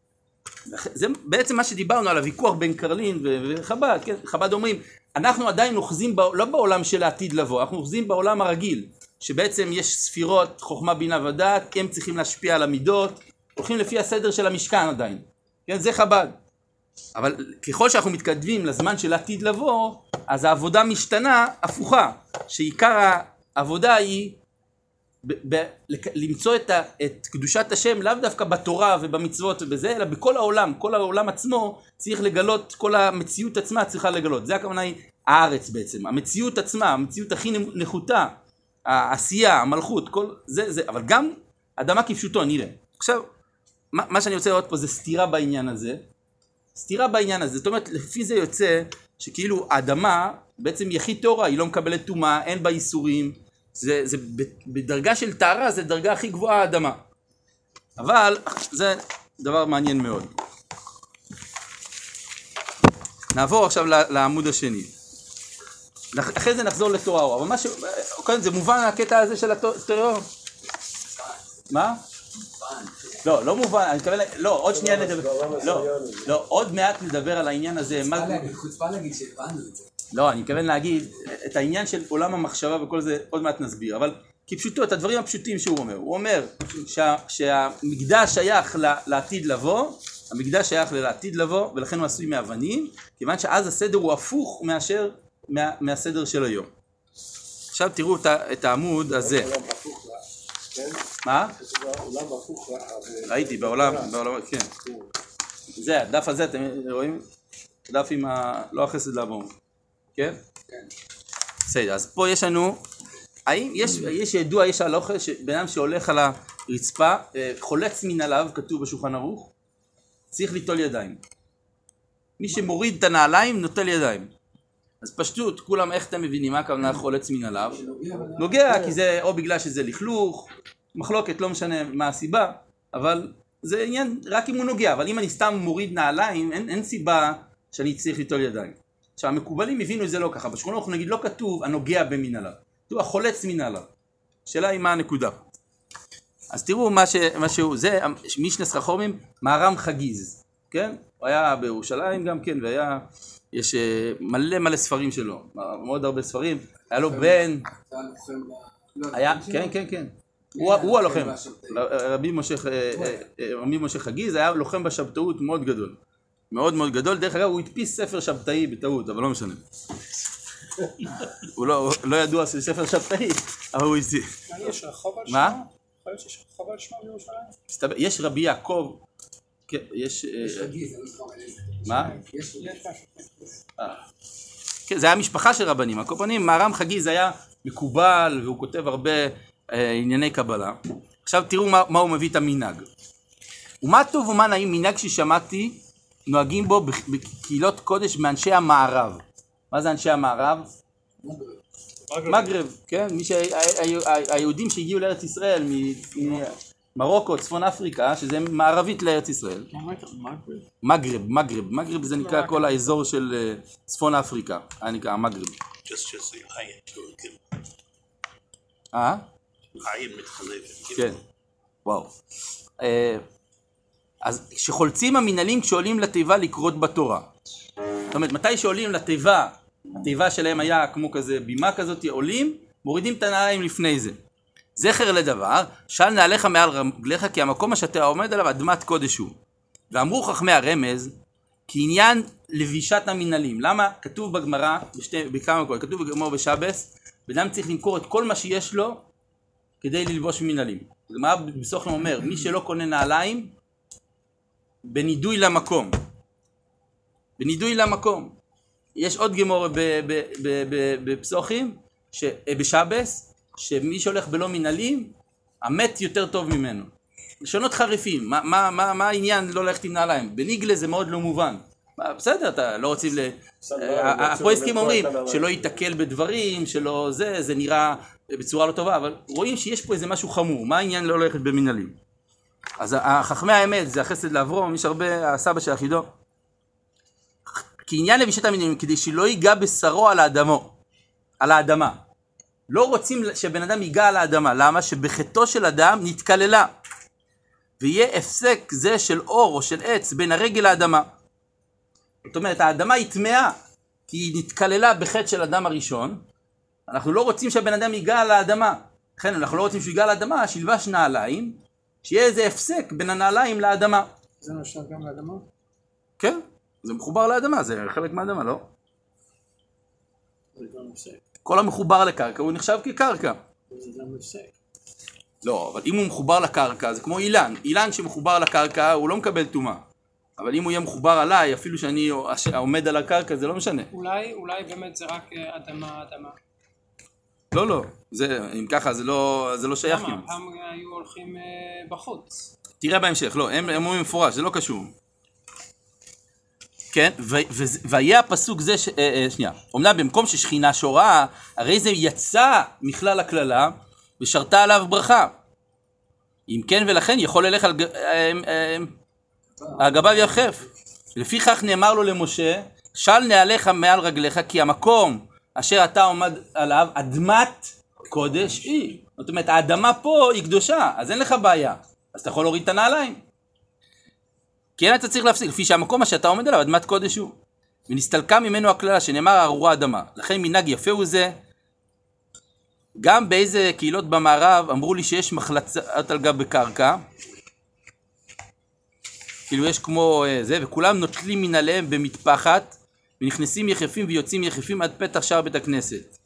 זה בעצם מה שדיברנו על הוויכוח בין קרלין וחב"ד, כן? חב"ד אומרים, אנחנו עדיין אוחזים, לא בעולם של העתיד לבוא, אנחנו אוחזים בעולם הרגיל, שבעצם יש ספירות, חוכמה, בינה ודעת, הם צריכים להשפיע על המידות, הולכים לפי הסדר של המשכן עדיין. כן? זה חב"ד. אבל ככל שאנחנו מתקדמים לזמן של העתיד לבוא, אז העבודה משתנה הפוכה, שעיקר העבודה היא ב- ב- למצוא את, ה- את קדושת השם לאו דווקא בתורה ובמצוות ובזה, אלא בכל העולם, כל העולם עצמו צריך לגלות, כל המציאות עצמה צריכה לגלות. זה הכוונה היא הארץ בעצם, המציאות עצמה, המציאות הכי נחותה, העשייה, המלכות, כל זה, זה, אבל גם אדמה כפשוטו נראה. עכשיו, מה, מה שאני רוצה לראות פה זה סתירה בעניין הזה. סתירה בעניין הזה, זאת אומרת, לפי זה יוצא שכאילו האדמה בעצם היא הכי טהורה, היא לא מקבלת טומאה, אין בה איסורים, זה, זה בדרגה של טהרה, זה דרגה הכי גבוהה האדמה. אבל זה דבר מעניין מאוד. נעבור עכשיו לעמוד השני. אחרי זה נחזור לתורה אור, אבל מה ש... קודם זה מובן הקטע הזה של התורה. מה? לא, לא מובן, אני מתכוון, לא, עוד שנייה נדבר, לא, לא, עוד מעט נדבר על העניין הזה. חוצפה להגיד שהבנו את זה. לא, אני מתכוון להגיד, את העניין של עולם המחשבה וכל זה עוד מעט נסביר, אבל כפשוטו, את הדברים הפשוטים שהוא אומר, הוא אומר שהמקדש שייך לעתיד לבוא, המקדש שייך לעתיד לבוא, ולכן הוא עשוי מאבנים, כיוון שאז הסדר הוא הפוך מאשר מהסדר של היום. עכשיו תראו את העמוד הזה. מה? עולם הפוך. ראיתי בעולם, כן. זה, הדף הזה, אתם רואים? הדף עם ה... לא החסד לעבור. כן? כן. בסדר, אז פה יש לנו, האם יש, יש ידוע, יש הלוכה, שבן אדם שהולך על הרצפה, חולץ מן עליו, כתוב בשולחן ערוך, צריך ליטול ידיים. מי שמוריד את הנעליים, נוטל ידיים. אז פשטות, כולם איך אתם מבינים מה הכוונה חולץ מן עליו? נוגע, כי זה או בגלל שזה לכלוך, מחלוקת, לא משנה מה הסיבה, אבל זה עניין רק אם הוא נוגע, אבל אם אני סתם מוריד נעליים, אין, אין סיבה שאני צריך ליטול ידיים. עכשיו, המקובלים הבינו את זה לא ככה, בשכונה אנחנו נגיד לא כתוב הנוגע במין עליו, כתוב החולץ מן עליו. השאלה היא מה הנקודה. אז תראו מה, ש, מה שהוא, זה משנס חכמים, מהר"ם חגיז, כן? הוא היה בירושלים גם כן, והיה, יש מלא מלא ספרים שלו, מאוד הרבה ספרים, היה לו בן, היה, כן, כן, כן. הוא הלוחם, רבי משה, רבי משה חגיז היה לוחם בשבתאות מאוד גדול, מאוד מאוד גדול. דרך אגב הוא הדפיס ספר שבתאי בטעות, אבל לא משנה. הוא לא ידוע שזה ספר שבתאי, אבל הוא הדפיס. יש רחוב על שמו? מה? יכול להיות שיש רחוב על שמו בירושלים? יש רבי יעקב, יש... יש חגיז, אני לא זוכר על איזה. מה? יש משהו. זה היה משפחה של רבנים, הקופנים, מהר"ם חגיז היה מקובל והוא כותב הרבה ענייני קבלה. עכשיו תראו מה, מה הוא מביא את המנהג. ומה טוב ומה נעים מנהג ששמעתי נוהגים בו בקהילות קודש מאנשי המערב. מה זה אנשי המערב? מגרב, כן? מי שהיהודים שהגיעו לארץ ישראל ממרוקו, צפון אפריקה, שזה מערבית לארץ ישראל. מגרב, מגרב, מגרב זה נקרא כל האזור של צפון אפריקה, היה נקרא מגרב. אה? העין מתחלפת. כן, וואו. אז כשחולצים המנהלים כשעולים לתיבה לקרות בתורה. זאת אומרת, מתי שעולים לתיבה, התיבה שלהם היה כמו כזה בימה כזאת, עולים, מורידים את הנעליים לפני זה. זכר לדבר, של נעליך מעל רגליך, כי המקום אשר עומד עליו אדמת קודש הוא. ואמרו חכמי הרמז, כי עניין לבישת המנהלים. למה? כתוב בגמרא, בכמה מקומות, כתוב בגמרא בשבס, בן אדם צריך למכור את כל מה שיש לו, כדי ללבוש מנהלים. הגמרא בסוכן אומר, מי שלא קונה נעליים, בנידוי למקום. בנידוי למקום. יש עוד גמרא בפסוחים, בשבס, שמי שהולך בלא מנהלים, המת יותר טוב ממנו. לשונות חריפים, מה, מה, מה, מה העניין לא ללכת עם נעליים? בניגלה זה מאוד לא מובן. בסדר, אתה לא רוצים ל... הפועסקים אומרים שלא ייתקל בדברים, שלא זה, זה נראה בצורה לא טובה, אבל רואים שיש פה איזה משהו חמור. מה העניין לא ללכת במנהלים? אז החכמי האמת, זה החסד לאברום, יש הרבה, הסבא של אחידו. כי עניין לבישת המנהלים, כדי שלא ייגע בשרו על האדמו, על האדמה. לא רוצים שבן אדם ייגע על האדמה. למה? שבחטאו של אדם נתקללה. ויהיה הפסק זה של אור או של עץ בין הרגל לאדמה. זאת אומרת, האדמה היא טמאה, כי היא נתקללה בחטא של אדם הראשון. אנחנו לא רוצים שהבן אדם ייגע על האדמה. לכן אנחנו לא רוצים שהוא ייגע על האדמה, שילבש נעליים, שיהיה איזה הפסק בין הנעליים לאדמה. זה נשאר גם לאדמה? כן, זה מחובר לאדמה, זה חלק מהאדמה, לא? זה גם הפסק. כל המחובר לקרקע הוא נחשב כקרקע. זה גם הפסק. לא, אבל אם הוא מחובר לקרקע, זה כמו אילן. אילן שמחובר לקרקע, הוא לא מקבל טומאה. אבל אם הוא יהיה מחובר עליי, אפילו שאני עומד על הקרקע, זה לא משנה. אולי, אולי באמת זה רק אדמה, אדמה. לא, לא. זה, אם ככה, זה לא, זה לא שייך. למה? פעם היו הולכים בחוץ. תראה בהמשך, לא, הם אומרים מפורש, זה לא קשור. כן, והיה הפסוק זה, ש... אה, אה, שנייה, אומנם במקום ששכינה שורה, הרי זה יצא מכלל הכללה, ושרתה עליו ברכה. אם כן ולכן יכול ללך על הגביו יחף. לפיכך נאמר לו למשה, של נעליך מעל רגליך, כי המקום אשר אתה עומד עליו, אדמת קודש היא. זאת אומרת, האדמה פה היא קדושה, אז אין לך בעיה. אז אתה יכול להוריד את הנעליים. כן, אתה צריך להפסיק, לפי שהמקום אשר אתה עומד עליו, אדמת קודש הוא. ונסתלקה ממנו הכללה, שנאמר ארורה אדמה. לכן מנהג יפה הוא זה. גם באיזה קהילות במערב אמרו לי שיש מחלצת על גב בקרקע. כאילו יש כמו זה, וכולם נוטלים מנעליהם במטפחת, ונכנסים יחפים ויוצאים יחפים עד פתח שער בית הכנסת.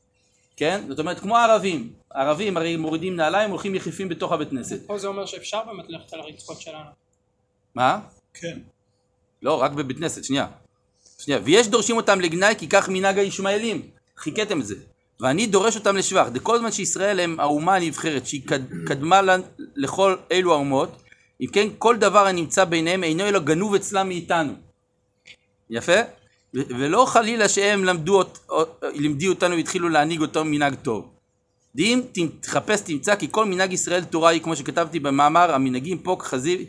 כן? זאת אומרת, כמו הערבים. הערבים הרי מורידים נעליים, הולכים יחפים בתוך הבית כנסת. פה זה אומר שאפשר באמת ללכת על הרצפות שלנו. מה? כן. לא, רק בבית כנסת, שנייה. שנייה. ויש דורשים אותם לגנאי, כי כך מנהג הישמעאלים. חיכיתם את זה. ואני דורש אותם לשבח. דכל זמן שישראל הם האומה הנבחרת, שהיא קדמה לכל אלו האומות, אם כן, כל דבר הנמצא ביניהם אינו אלא גנוב אצלם מאיתנו. יפה? ולא חלילה שהם למדו, לימדי אותנו והתחילו להנהיג אותו מנהג טוב. דין, תחפש, תמצא, כי כל מנהג ישראל תורה היא, כמו שכתבתי במאמר, המנהגים פה כחזיר,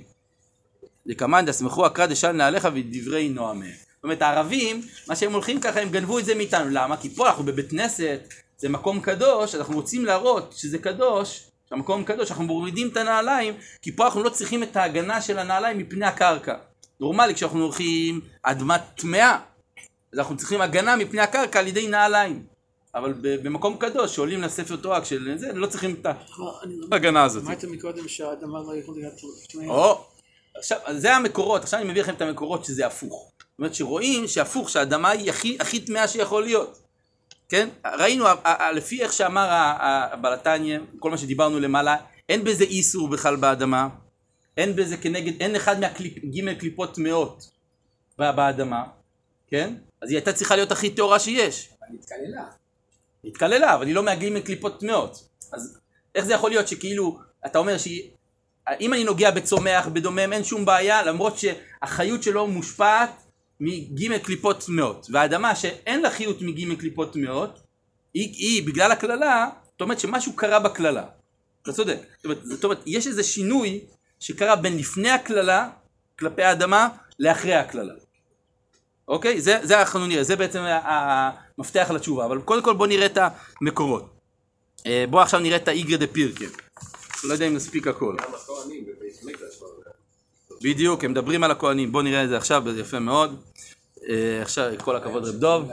לקמן דסמכו אקרא דשל נעליך ודברי נועמם. זאת אומרת, הערבים, מה שהם הולכים ככה, הם גנבו את זה מאיתנו. למה? כי פה אנחנו בבית כנסת, זה מקום קדוש, אנחנו רוצים להראות שזה קדוש, שהמקום קדוש, אנחנו מורידים את הנעליים, כי פה אנחנו לא צריכים את ההגנה של הנעליים מפני הקרקע. נורמלי, כשאנחנו הולכים אדמת טמאה, אז אנחנו צריכים הגנה מפני הקרקע על ידי נעליים. אבל במקום קדוש, שעולים לספר תורה של זה, לא צריכים את ההגנה הזאת. אמרת מקודם שהאדמה לא יכול להיות טמאה. או, עכשיו, זה המקורות, עכשיו אני מביא לכם את המקורות שזה הפוך. זאת אומרת שרואים שהפוך, שהאדמה היא הכי, הכי טמאה שיכול להיות. כן? ראינו, לפי איך שאמר הבלתניה, כל מה שדיברנו למעלה, אין בזה איסור בכלל באדמה, אין בזה כנגד, אין אחד מהגימל קליפות טמאות באדמה, כן? אז היא הייתה צריכה להיות הכי טהורה שיש. אבל התקללה. התקללה, אבל היא לא מהגימל קליפות טמאות. אז איך זה יכול להיות שכאילו, אתה אומר שהיא, אם אני נוגע בצומח, בדומם, אין שום בעיה, למרות שהחיות שלו מושפעת מגימל קליפות טמאות. והאדמה שאין לה חיות מגימל קליפות טמאות, היא, היא בגלל הכללה, זאת אומרת שמשהו קרה בכללה. אתה צודק. זאת אומרת, זאת אומרת, יש איזה שינוי שקרה בין לפני הכללה, כלפי האדמה, לאחרי הכללה. אוקיי? זה, זה אנחנו נראה, זה בעצם המפתח לתשובה. אבל קודם כל בוא נראה את המקורות. בוא עכשיו נראה את האיגרא דפירקה. לא יודע אם נספיק הכל. גם הכהנים בבית מקדש. בדיוק, הם מדברים על הכהנים. בוא נראה את זה עכשיו, זה יפה מאוד. עכשיו, כל הכבוד רב דוב.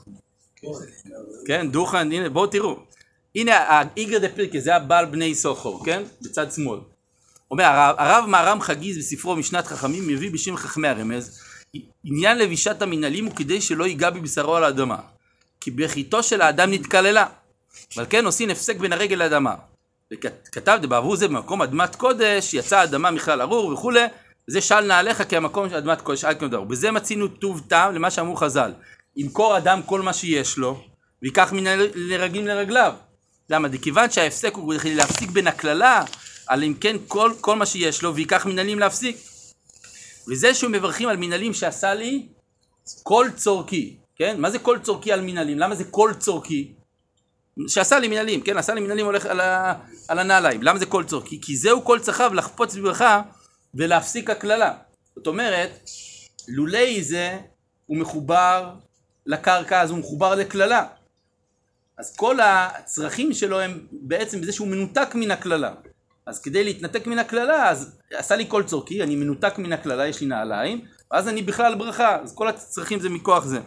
כן, דוכן, הנה, בואו תראו. הנה, האיגרא דפירקה, זה הבעל בני סוחור, כן? בצד שמאל. אומר, הרב מהר"ם חגיז בספרו משנת חכמים מביא בשם חכמי הרמז, עניין לבישת המנהלים הוא כדי שלא ייגע בבשרו על האדמה, כי בחיתו של האדם נתקללה, אבל כן עושים הפסק בין הרגל לאדמה. וכתב בעבור זה במקום אדמת קודש, יצא האדמה מכלל ארור וכו', זה של נעליך כי המקום של אדמת קודש עד כנדר. בזה מצינו טוב טעם למה שאמרו חז"ל, ימכור אדם כל מה שיש לו, ויקח מן הרגלים לרגליו. למה? כיוון שההפסק הוא להפסיק בין הכללה, על אם כן כל, כל מה שיש לו, ויקח מנהלים להפסיק. וזה שהוא מברכים על מנהלים שעשה לי כל צורכי, כן? מה זה כל צורכי על מנהלים? למה זה כל צורכי? שעשה לי מנהלים, כן? עשה לי מנהלים הולך על, ה, על הנעליים. למה זה כל צורכי? כי זהו כל צרכיו לחפוץ בברכה ולהפסיק הכללה. זאת אומרת, לולי זה הוא מחובר לקרקע, אז הוא מחובר לכללה. אז כל הצרכים שלו הם בעצם בזה שהוא מנותק מן הכללה. אז כדי להתנתק מן הכללה, אז עשה לי כל צורכי, אני מנותק מן הכללה, יש לי נעליים, ואז אני בכלל ברכה, אז כל הצרכים זה מכוח זה.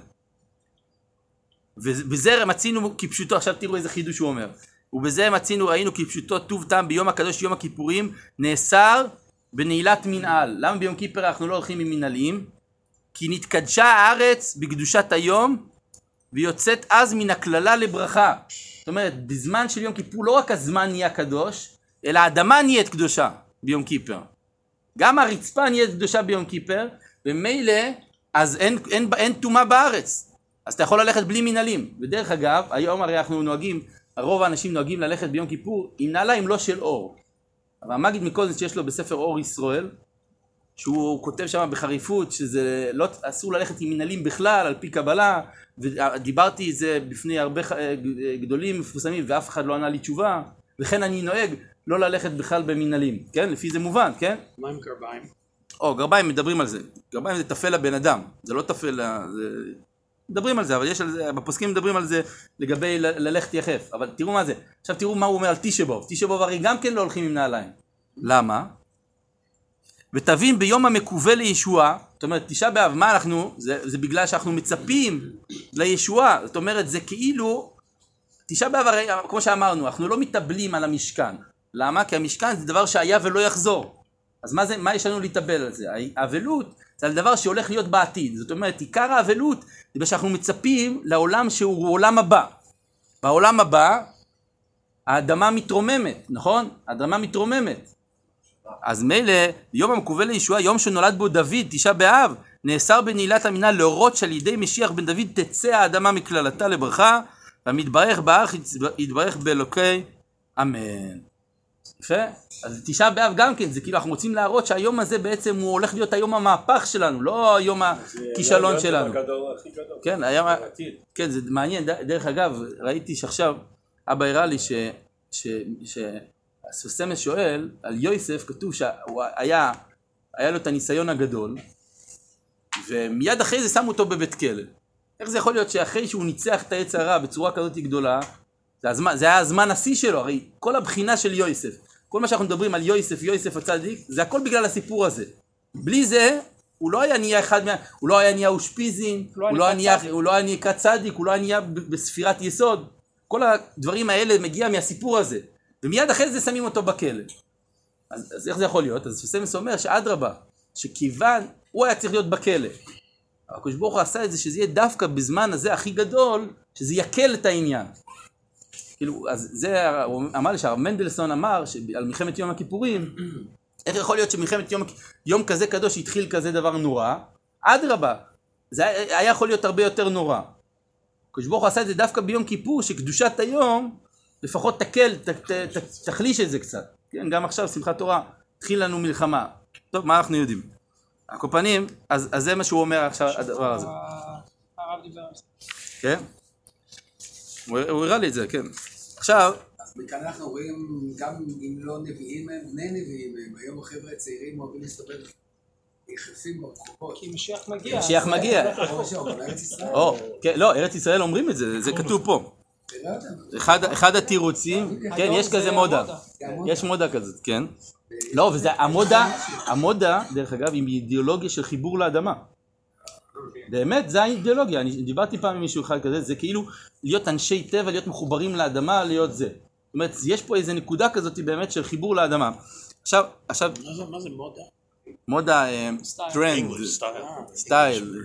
ובזה מצינו כפשוטו, עכשיו תראו איזה חידוש הוא אומר, ובזה מצינו, ראינו כפשוטו טוב טעם ביום הקדוש, יום הכיפורים, נאסר בנעילת מנעל. למה ביום כיפר אנחנו לא הולכים עם מנעלים? כי נתקדשה הארץ בקדושת היום, ויוצאת אז מן הכללה לברכה. זאת אומרת, בזמן של יום כיפור, לא רק הזמן נהיה קדוש, אלא האדמה נהיית קדושה ביום כיפר. גם הרצפה נהיית קדושה ביום כיפר, ומילא, אז אין, אין, אין תומה בארץ. אז אתה יכול ללכת בלי מנהלים. ודרך אגב, היום הרי אנחנו נוהגים, הרוב האנשים נוהגים ללכת ביום כיפור עם נעליים לא של אור. אבל המגיד מקוזין שיש לו בספר אור ישראל, שהוא כותב שם בחריפות שזה לא, אסור ללכת עם מנהלים בכלל על פי קבלה, ודיברתי את זה בפני הרבה גדולים מפורסמים ואף אחד לא ענה לי תשובה, וכן אני נוהג לא ללכת בכלל במנהלים, כן? לפי זה מובן, כן? מה עם גרביים? או, גרביים מדברים על זה, גרביים זה תפל לבן אדם, זה לא תפל, זה... מדברים על זה, אבל יש על זה, בפוסקים מדברים על זה לגבי ל- ללכת יחף, אבל תראו מה זה, עכשיו תראו מה הוא אומר על תשבוב, תשבוב הרי גם כן לא הולכים עם נעליים, למה? ותבין ביום המקווה לישועה, זאת אומרת תשעה באב, מה אנחנו, זה, זה בגלל שאנחנו מצפים לישועה, זאת אומרת זה כאילו, תשעה באב הרי כמו שאמרנו, אנחנו לא מתאבלים על המשכן, למה? כי המשכן זה דבר שהיה ולא יחזור, אז מה, זה, מה יש לנו להתאבל על זה? האבלות זה על דבר שהולך להיות בעתיד, זאת אומרת עיקר האבלות זה בגלל שאנחנו מצפים לעולם שהוא עולם הבא, בעולם הבא האדמה מתרוממת, נכון? האדמה מתרוממת, אז מילא יום המקווה לישועה, יום שנולד בו דוד, תשעה באב, נאסר בנעילת המינה להורות שעל ידי משיח בן דוד תצא האדמה מכללתה לברכה, והמתברך בארך יתברך באלוקי אמן. יפה? אז תשעה באב גם כן, זה כאילו אנחנו רוצים להראות שהיום הזה בעצם הוא הולך להיות היום המהפך שלנו, לא היום הכישלון שלנו. כן, היום, כן, זה מעניין, דרך אגב, ראיתי שעכשיו אבא הראה לי ש... ש... ש... הסוסמס שואל על יוסף, כתוב שהוא היה, היה לו את הניסיון הגדול, ומיד אחרי זה שמו אותו בבית כלא. איך זה יכול להיות שאחרי שהוא ניצח את העץ הרע בצורה כזאת גדולה, זה, הזמן, זה היה הזמן השיא שלו, הרי כל הבחינה של יוסף, כל מה שאנחנו מדברים על יוסף, יוסף הצדיק, זה הכל בגלל הסיפור הזה. בלי זה, הוא לא היה נהיה אחד מה... הוא לא היה נהיה אושפיזין, הוא לא היה נהיה, הוא לא היה נהיה כת צדיק, הוא לא היה נהיה בספירת יסוד. כל הדברים האלה מגיע מהסיפור הזה. ומיד אחרי זה שמים אותו בכלא. אז, אז איך זה יכול להיות? אז סוסמס אומר שאדרבה, שכיוון הוא היה צריך להיות בכלא. הקדוש ברוך הוא עשה את זה שזה יהיה דווקא בזמן הזה הכי גדול, שזה יקל את העניין. כאילו, אז זה, הוא אמר לי שהרב מנדלסון אמר על מלחמת יום הכיפורים, איך יכול להיות שמלחמת יום, יום כזה קדוש התחיל כזה דבר נורא? אדרבה, זה היה יכול להיות הרבה יותר נורא. הקדוש ברוך הוא עשה את זה דווקא ביום כיפור, שקדושת היום, לפחות תקל, ת, ת, ת, תחליש את זה קצת. כן, גם עכשיו, שמחת תורה, התחיל לנו מלחמה. טוב, מה אנחנו יודעים? הקופנים, אז, אז זה מה שהוא אומר עכשיו, הדבר הזה. הרב דיבר על זה. כן? הוא, הוא הראה לי את זה, כן. עכשיו... אז מכאן אנחנו רואים, גם אם לא נביאים הם, בני נביאים הם, היום החבר'ה הצעירים אוהבים להסתובב יחפים ברחובות. כי משיח מגיע. משיח מגיע. או, כן, לא, ארץ ישראל אומרים את זה, זה כתוב פה. אחד, אחד התירוצים, כן, יש כזה מודה, יש מודה כזאת, כן. לא, וזה, המודה, המודה, דרך אגב, עם אידיאולוגיה של חיבור לאדמה. באמת, זה האידיאולוגיה, אני דיברתי פעם עם מישהו אחד כזה, זה כאילו להיות אנשי טבע, להיות מחוברים לאדמה, להיות זה. זאת אומרת, יש פה איזו נקודה כזאת באמת של חיבור לאדמה. עכשיו, עכשיו... מה זה מודה? מודה, טרנד, סטייל.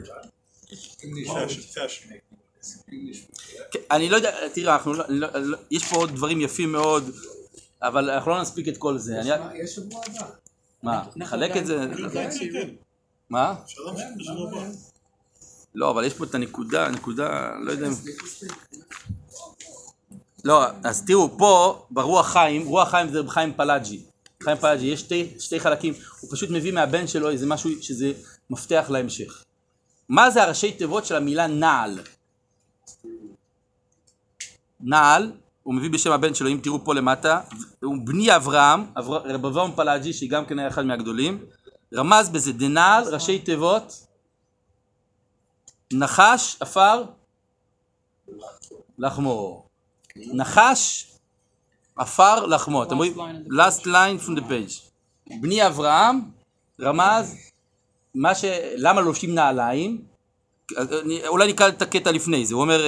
אני לא יודע, תראה, יש פה עוד דברים יפים מאוד, אבל אנחנו לא נספיק את כל זה. יש שבוע הבא. מה, נחלק את זה? מה? לא, אבל יש פה את הנקודה, הנקודה, לא יודע. לא, אז תראו, פה ברוח חיים, רוח חיים זה חיים פלאג'י. חיים פלאג'י, יש שתי, שתי חלקים, הוא פשוט מביא מהבן שלו איזה משהו שזה מפתח להמשך. מה זה הראשי תיבות של המילה נעל? נעל, הוא מביא בשם הבן שלו, אם תראו פה למטה, הוא בני אברהם, רב אברהם פלאג'י, שגם כן היה אחד מהגדולים, רמז בזה דנעל, ראשי תיבות, נחש, אפר, לחמו. נחש, אפר, לחמו. אתם רואים? last line from the page. בני אברהם, רמז, מה ש... למה לובשים נעליים? אולי נקרא את הקטע לפני זה, הוא אומר...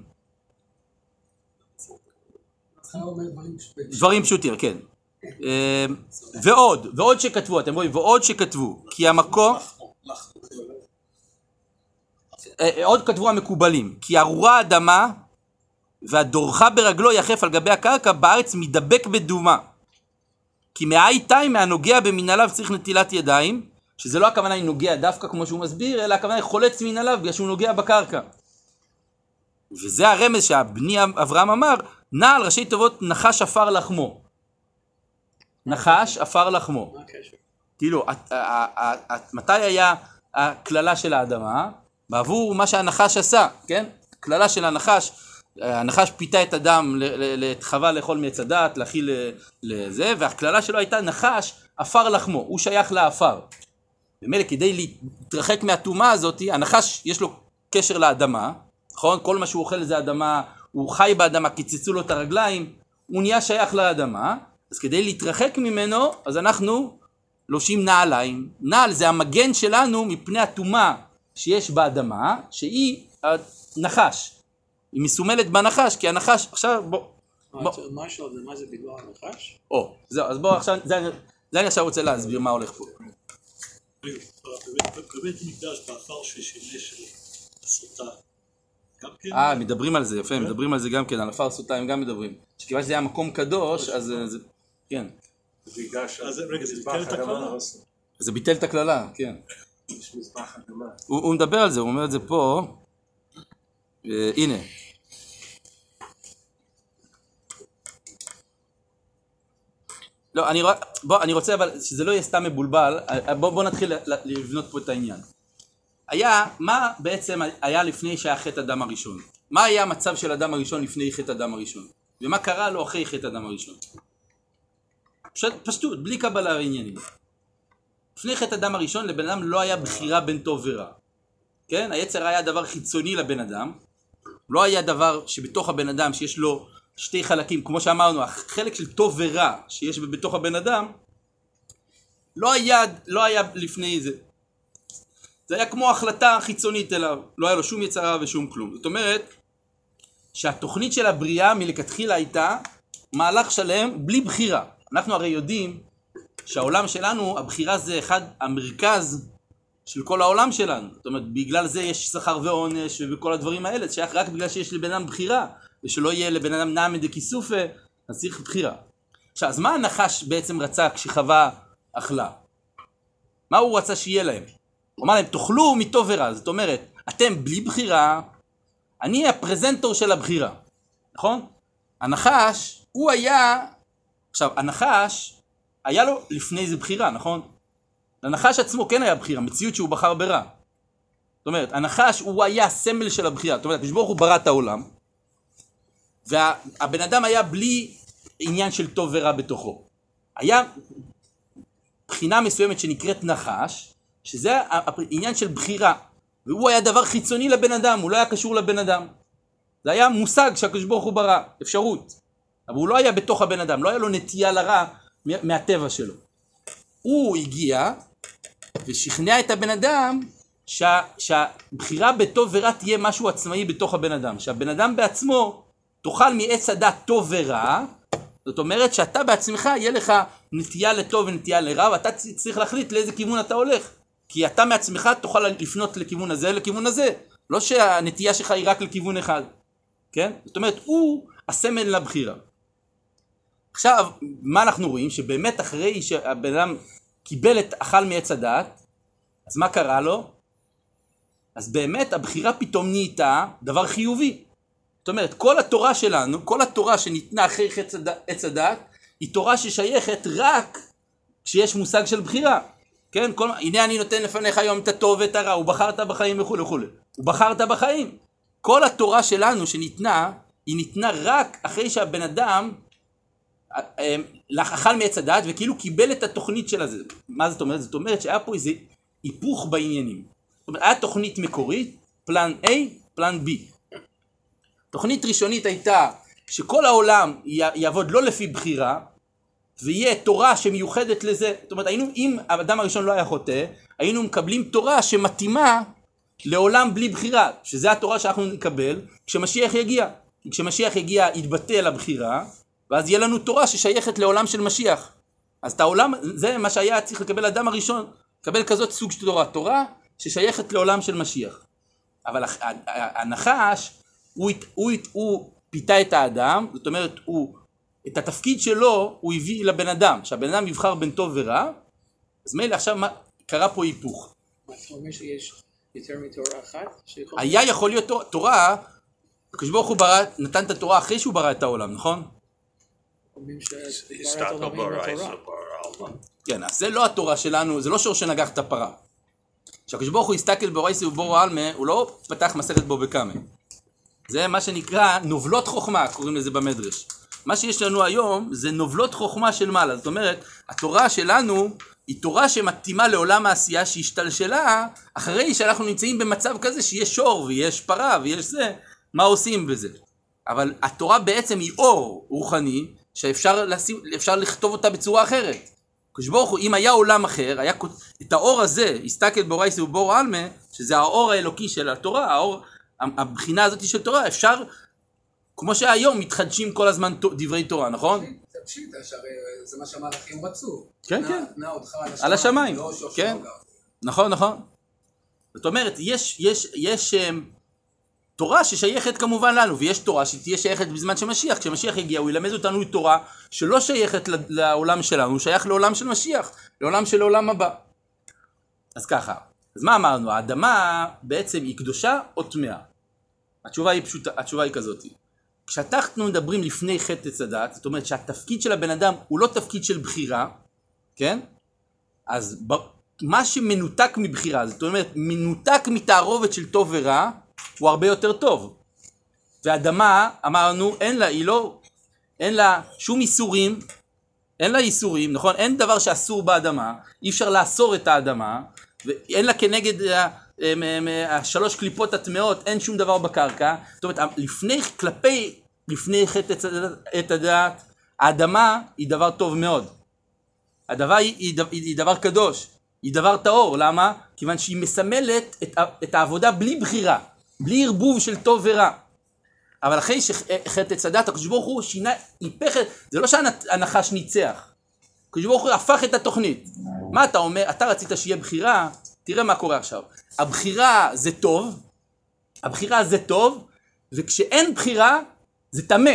דברים פשוטים, כן. ועוד, ועוד שכתבו, אתם רואים, ועוד שכתבו, כי המקום... עוד כתבו המקובלים, כי ארורה האדמה והדורכה ברגלו יחף על גבי הקרקע בארץ מדבק בדומה. כי מהי תאי מהנוגע במנהליו צריך נטילת ידיים, שזה לא הכוונה היא נוגע דווקא כמו שהוא מסביר, אלא הכוונה היא חולץ מנהליו בגלל שהוא נוגע בקרקע. וזה הרמז שהבני אברהם אמר, נעל ראשי תיבות נחש אפר לחמו. נחש עפר לחמו. מה הקשר? כאילו, את- ה- ה- ה- מתי היה הכללה של האדמה? בעבור מה שהנחש עשה, כן? הכללה של הנחש, הנחש פיתה את אדם, ל- ל- את חווה לאכול מעץ הדעת, להכיל ל- לזה, והכללה שלו הייתה נחש עפר לחמו, הוא שייך לעפר. במילא כדי להתרחק מהטומאה הזאת, הנחש יש לו קשר לאדמה, נכון? כל מה שהוא אוכל זה אדמה, הוא חי באדמה, קיצצו לו את הרגליים, הוא נהיה שייך לאדמה, אז כדי להתרחק ממנו, אז אנחנו לובשים נעליים. נעל זה המגן שלנו מפני הטומאה שיש באדמה, שהיא הנחש. היא מסומלת בנחש, כי הנחש, עכשיו בוא, בוא. מה שלו זה, מה זה בגלל הנחש? או, זהו, אז בוא עכשיו, זה, זה אני עכשיו רוצה להסביר מה הולך פה. בבית מקדש באפר ששימש הסוטה, גם כן? אה, מדברים על זה, יפה, מדברים על זה גם כן, על עפר סוטה הם גם מדברים. שכיוון שזה היה מקום קדוש, אז זה, כן. אז רגע, זה ביטל את הכללה? זה ביטל את הכללה, כן. יש מזבח אדמה. הוא, הוא מדבר על זה, הוא אומר את זה פה, אה, הנה. לא, אני, בוא, אני רוצה אבל שזה לא יהיה סתם מבולבל, בוא, בוא נתחיל לבנות פה את העניין. היה, מה בעצם היה לפני שהיה חטא אדם הראשון? מה היה המצב של אדם הראשון לפני חטא אדם הראשון? ומה קרה לו אחרי חטא אדם הראשון? פשוט, פשטות, בלי קבלה ועניינים. לפני חטא אדם הראשון לבן אדם לא היה בחירה בין טוב ורע. כן? היצר היה דבר חיצוני לבן אדם. לא היה דבר שבתוך הבן אדם שיש לו שתי חלקים, כמו שאמרנו, החלק של טוב ורע שיש בתוך הבן אדם, לא היה, לא היה לפני זה. זה היה כמו החלטה חיצונית אליו, לא היה לו שום יצרה ושום כלום. זאת אומרת, שהתוכנית של הבריאה מלכתחילה הייתה מהלך שלם בלי בחירה. אנחנו הרי יודעים שהעולם שלנו, הבחירה זה אחד המרכז של כל העולם שלנו. זאת אומרת, בגלל זה יש שכר ועונש וכל הדברים האלה, זה שייך רק בגלל שיש לבן אדם בחירה, ושלא יהיה לבן אדם נעמד דקיסופה, אז צריך בחירה. עכשיו, אז מה הנחש בעצם רצה כשחווה אכלה? מה הוא רצה שיהיה להם? הוא אמר להם, תאכלו מטוב ורע. זאת אומרת, אתם בלי בחירה, אני הפרזנטור של הבחירה. נכון? הנחש, הוא היה, עכשיו, הנחש, היה לו לפני זה בחירה, נכון? הנחש עצמו כן היה בחירה, מציאות שהוא בחר ברע. זאת אומרת, הנחש הוא היה הסמל של הבחירה. זאת אומרת, הקדוש ברוך הוא ברא את העולם, והבן אדם היה בלי עניין של טוב ורע בתוכו. היה בחינה מסוימת שנקראת נחש, שזה העניין של בחירה, והוא היה דבר חיצוני לבן אדם, הוא לא היה קשור לבן אדם. זה היה מושג שהקדוש ברוך הוא ברא, אפשרות. אבל הוא לא היה בתוך הבן אדם, לא היה לו נטייה לרע מהטבע שלו. הוא הגיע ושכנע את הבן אדם שה, שהבחירה בטוב ורע תהיה משהו עצמאי בתוך הבן אדם. שהבן אדם בעצמו תאכל מעץ הדת טוב ורע, זאת אומרת שאתה בעצמך יהיה לך נטייה לטוב ונטייה לרע, ואתה צריך להחליט לאיזה כיוון אתה הולך. כי אתה מעצמך תוכל לפנות לכיוון הזה, לכיוון הזה. לא שהנטייה שלך היא רק לכיוון אחד. כן? זאת אומרת, הוא הסמל לבחירה. עכשיו, מה אנחנו רואים? שבאמת אחרי שהבן אדם קיבל את אכל מעץ הדעת, אז מה קרה לו? אז באמת הבחירה פתאום נהייתה דבר חיובי. זאת אומרת, כל התורה שלנו, כל התורה שניתנה אחרי עץ הדעת, היא תורה ששייכת רק כשיש מושג של בחירה. כן? כל, הנה אני נותן לפניך היום את הטוב ואת הרע, ובחרת בחיים וכו' וכו'. ובחרת בחיים. כל התורה שלנו שניתנה, היא ניתנה רק אחרי שהבן אדם אכל מעץ הדעת וכאילו קיבל את התוכנית של הזה. מה זאת אומרת? זאת אומרת שהיה פה איזה היפוך בעניינים. זאת אומרת, היה תוכנית מקורית, פלן A, פלן B. תוכנית ראשונית הייתה שכל העולם יעבוד לא לפי בחירה, ויהיה תורה שמיוחדת לזה. זאת אומרת, היינו, אם האדם הראשון לא היה חוטא, היינו מקבלים תורה שמתאימה לעולם בלי בחירה, שזה התורה שאנחנו נקבל כשמשיח יגיע. כשמשיח יגיע יתבטל הבחירה, ואז יהיה לנו תורה ששייכת לעולם של משיח. אז את העולם, זה מה שהיה צריך לקבל האדם הראשון, לקבל כזאת סוג של תורה, תורה ששייכת לעולם של משיח. אבל הנחש, הוא, הוא, הוא פיתה את האדם, זאת אומרת, הוא, את התפקיד שלו הוא הביא לבן אדם, שהבן אדם יבחר בין טוב ורע, אז מילא עכשיו מה, קרה פה היפוך. מה אתה אומר שיש יותר מתורה אחת? שיכול... היה יכול להיות תורה, הקדוש ברוך הוא ברא, נתן את התורה אחרי שהוא ברא את העולם, נכון? אומרים שברא את הסתכל אלוהים ברייתא בתורה. ברא עלמא. כן, אז זה לא התורה שלנו, זה לא שור שנגח את הפרה. כשהקדוש ברוך הוא הסתכל ברייתא ובורא עלמא, הוא לא פתח מסכת בו בקמא. זה מה שנקרא נובלות חוכמה, קוראים לזה במדרש. מה שיש לנו היום זה נובלות חוכמה של מעלה. זאת אומרת, התורה שלנו היא תורה שמתאימה לעולם העשייה שהשתלשלה, אחרי שאנחנו נמצאים במצב כזה שיש שור ויש פרה ויש זה, מה עושים בזה? אבל התורה בעצם היא אור רוחני, שאפשר לשים, אפשר לכתוב אותה בצורה אחרת. הקדוש ברוך הוא, אם היה עולם אחר, היה את האור הזה, הסתכל ברייתא ובורא עלמא, שזה האור האלוקי של התורה, האור, הבחינה הזאת של תורה, אפשר, כמו שהיום מתחדשים כל הזמן דברי תורה, נכון? זה פשיטה, שהרי זה מה שהמלאכים רצו. כן, נע- כן. נע אותך על השמיים, לא שור כן. שלא גר. נכון, נכון. זאת אומרת, יש, יש, יש um, תורה ששייכת כמובן לנו, ויש תורה שתהיה שייכת בזמן שמשיח. כשמשיח יגיע, הוא ילמד אותנו תורה שלא שייכת לעולם שלנו, הוא שייך לעולם של משיח, לעולם של העולם הבא. אז ככה, אז מה אמרנו? האדמה בעצם היא קדושה או טמאה? התשובה היא פשוטה, התשובה היא כזאת. כשאנחנו מדברים לפני חטא עץ הדת, זאת אומרת שהתפקיד של הבן אדם הוא לא תפקיד של בחירה, כן? אז ב... מה שמנותק מבחירה, זאת אומרת, מנותק מתערובת של טוב ורע, הוא הרבה יותר טוב. ואדמה, אמרנו, אין לה, היא לא, אין לה שום איסורים, אין לה איסורים, נכון? אין דבר שאסור באדמה, אי אפשר לאסור את האדמה, ואין לה כנגד ה- הם- הם- השלוש קליפות הטמאות, אין שום דבר בקרקע. זאת אומרת, לפני, כלפי, לפני חטא את הדעת, האדמה היא דבר טוב מאוד. הדבר היא, היא, היא דבר קדוש, היא דבר טהור. למה? כיוון שהיא מסמלת את, את העבודה בלי בחירה, בלי ערבוב של טוב ורע. אבל אחרי שחטא עץ הדת, הקדוש ברוך הוא שינה, היפך, זה לא שהנחש ניצח. הקדוש ברוך הוא הפך את התוכנית. מה אתה אומר? אתה רצית שיהיה בחירה, תראה מה קורה עכשיו. הבחירה זה טוב, הבחירה זה טוב, וכשאין בחירה זה טמא.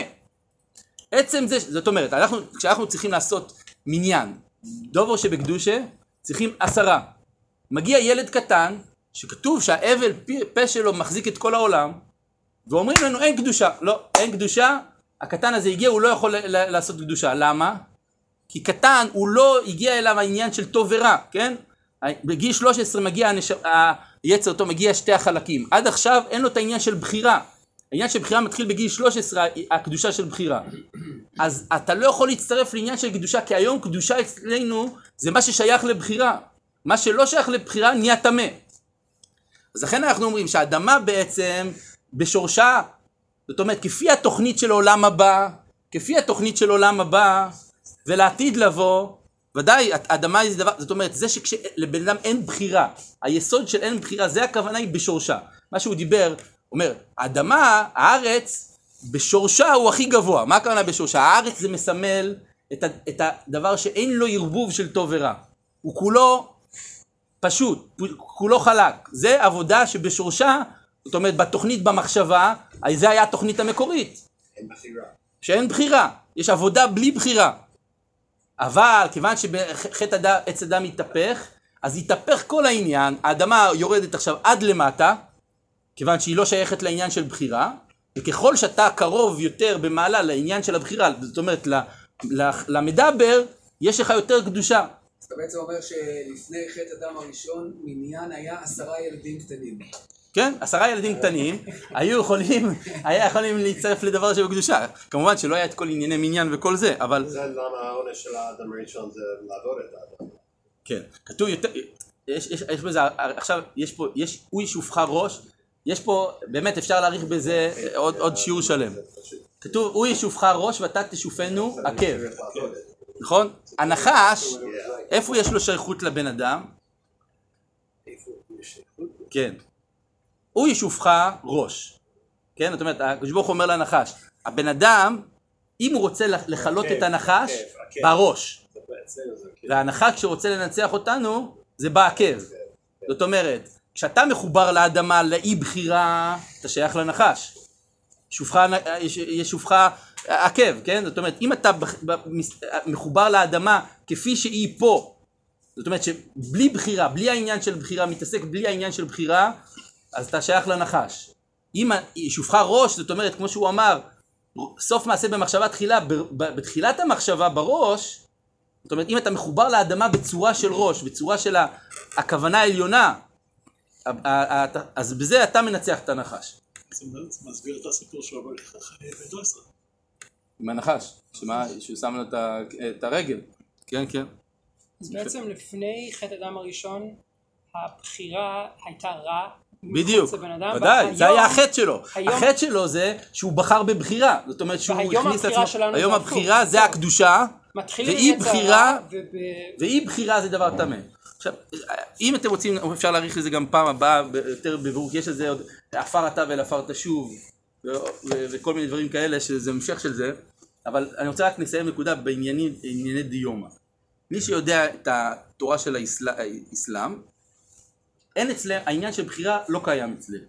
עצם זה, זאת אומרת, אנחנו, כשאנחנו צריכים לעשות מניין, דובר שבקדושה, צריכים עשרה. מגיע ילד קטן, שכתוב שהאבל פה שלו מחזיק את כל העולם, ואומרים לנו אין קדושה. לא, אין קדושה, הקטן הזה הגיע, הוא לא יכול לעשות קדושה. למה? כי קטן הוא לא הגיע אליו העניין של טוב ורע, כן? בגיל שלוש עשרה מגיע הנש... היצר אותו, מגיע שתי החלקים. עד עכשיו אין לו את העניין של בחירה. העניין של בחירה מתחיל בגיל שלוש עשרה, הקדושה של בחירה. אז אתה לא יכול להצטרף לעניין של קדושה, כי היום קדושה אצלנו זה מה ששייך לבחירה. מה שלא שייך לבחירה נהיה טמא. אז לכן אנחנו אומרים שהאדמה בעצם בשורשה, זאת אומרת, כפי התוכנית של עולם הבא, כפי התוכנית של עולם הבא, ולעתיד לבוא, ודאי, האדמה זה דבר, זאת אומרת, זה שכשלבן אדם אין בחירה, היסוד של אין בחירה, זה הכוונה היא בשורשה. מה שהוא דיבר, אומר, האדמה, הארץ, בשורשה הוא הכי גבוה. מה הכוונה בשורשה? הארץ זה מסמל את, את הדבר שאין לו ערבוב של טוב ורע. הוא כולו פשוט, כולו חלק. זה עבודה שבשורשה, זאת אומרת, בתוכנית, במחשבה, זה היה התוכנית המקורית. אין בחירה. שאין בחירה, יש עבודה בלי בחירה. אבל כיוון שבחטא עץ הדת מתהפך, אז יתהפך כל העניין, האדמה יורדת עכשיו עד למטה, כיוון שהיא לא שייכת לעניין של בחירה, וככל שאתה קרוב יותר במעלה לעניין של הבחירה, זאת אומרת, למדבר, יש לך יותר קדושה. אז אתה בעצם אומר שלפני חטא אדם הראשון, מניין היה עשרה ילדים קטנים. כן, עשרה ילדים קטנים, היו יכולים, היה יכולים להצטרף לדבר שבקדושה. כמובן שלא היה את כל ענייני מניין וכל זה, אבל... זה למה העונש של האדם הראשון זה לעבוד את האדם. כן, כתוב יותר, יש, יש, יש בזה, עכשיו, יש פה, יש, הוא ישופך ראש, יש פה, באמת אפשר להעריך בזה עוד, עוד שיעור שלם. כתוב, הוא ישופך ראש ואתה תשופנו עקב. נכון? הנחש, איפה יש לו שייכות לבן אדם? כן. הוא ישופך ראש. כן? זאת אומרת, הקדוש ברוך הוא אומר לנחש, הבן אדם, אם הוא רוצה לחלות את הנחש, בראש. והנחש כשרוצה לנצח אותנו, זה בעקב. זאת אומרת, כשאתה מחובר לאדמה, לאי בחירה, אתה שייך לנחש. ישופך עקב, כן? זאת אומרת, אם אתה מחובר לאדמה כפי שהיא פה, זאת אומרת שבלי בחירה, בלי העניין של בחירה, מתעסק בלי העניין של בחירה, אז אתה שייך לנחש. אם ישופך ראש, זאת אומרת, כמו שהוא אמר, סוף מעשה במחשבה תחילה, ב- ב- בתחילת המחשבה בראש, זאת אומרת, אם אתה מחובר לאדמה בצורה של ראש, בצורה של ה- הכוונה העליונה, ה- ה- ה- אז בזה אתה מנצח את הנחש. זה מסביר את הסיפור שהוא עבר חיי בית עשרה. עם הנחש, שמה, שהוא שם לו את ה- את הרגל. כן, כן. אז בעצם לפני חטא אדם הראשון, הבחירה הייתה רע. בדיוק, מחוץ לבן אדם, ודאי, והיום- זה היה החטא שלו. היום- החטא שלו זה שהוא בחר בבחירה. זאת אומרת שהוא והיום הכניס הבחירה לעצמו, שלנו היום זה הבחירה הפוך. זה הקדושה, מתחילים ואי עם יצר בחירה, הרע, וב- ואי בחירה זה דבר טמא. עכשיו, אם אתם רוצים, אפשר להאריך לזה גם פעם הבאה, יותר בבירור, יש לזה עוד עפר אתה ולעפר תשוב, ו- ו- וכל מיני דברים כאלה, שזה המשך של זה, אבל אני רוצה רק לסיים נקודה בענייני ענייני דיומא. מי שיודע את התורה של האסל- האסלאם, אין אצלם, העניין של בחירה לא קיים אצלם.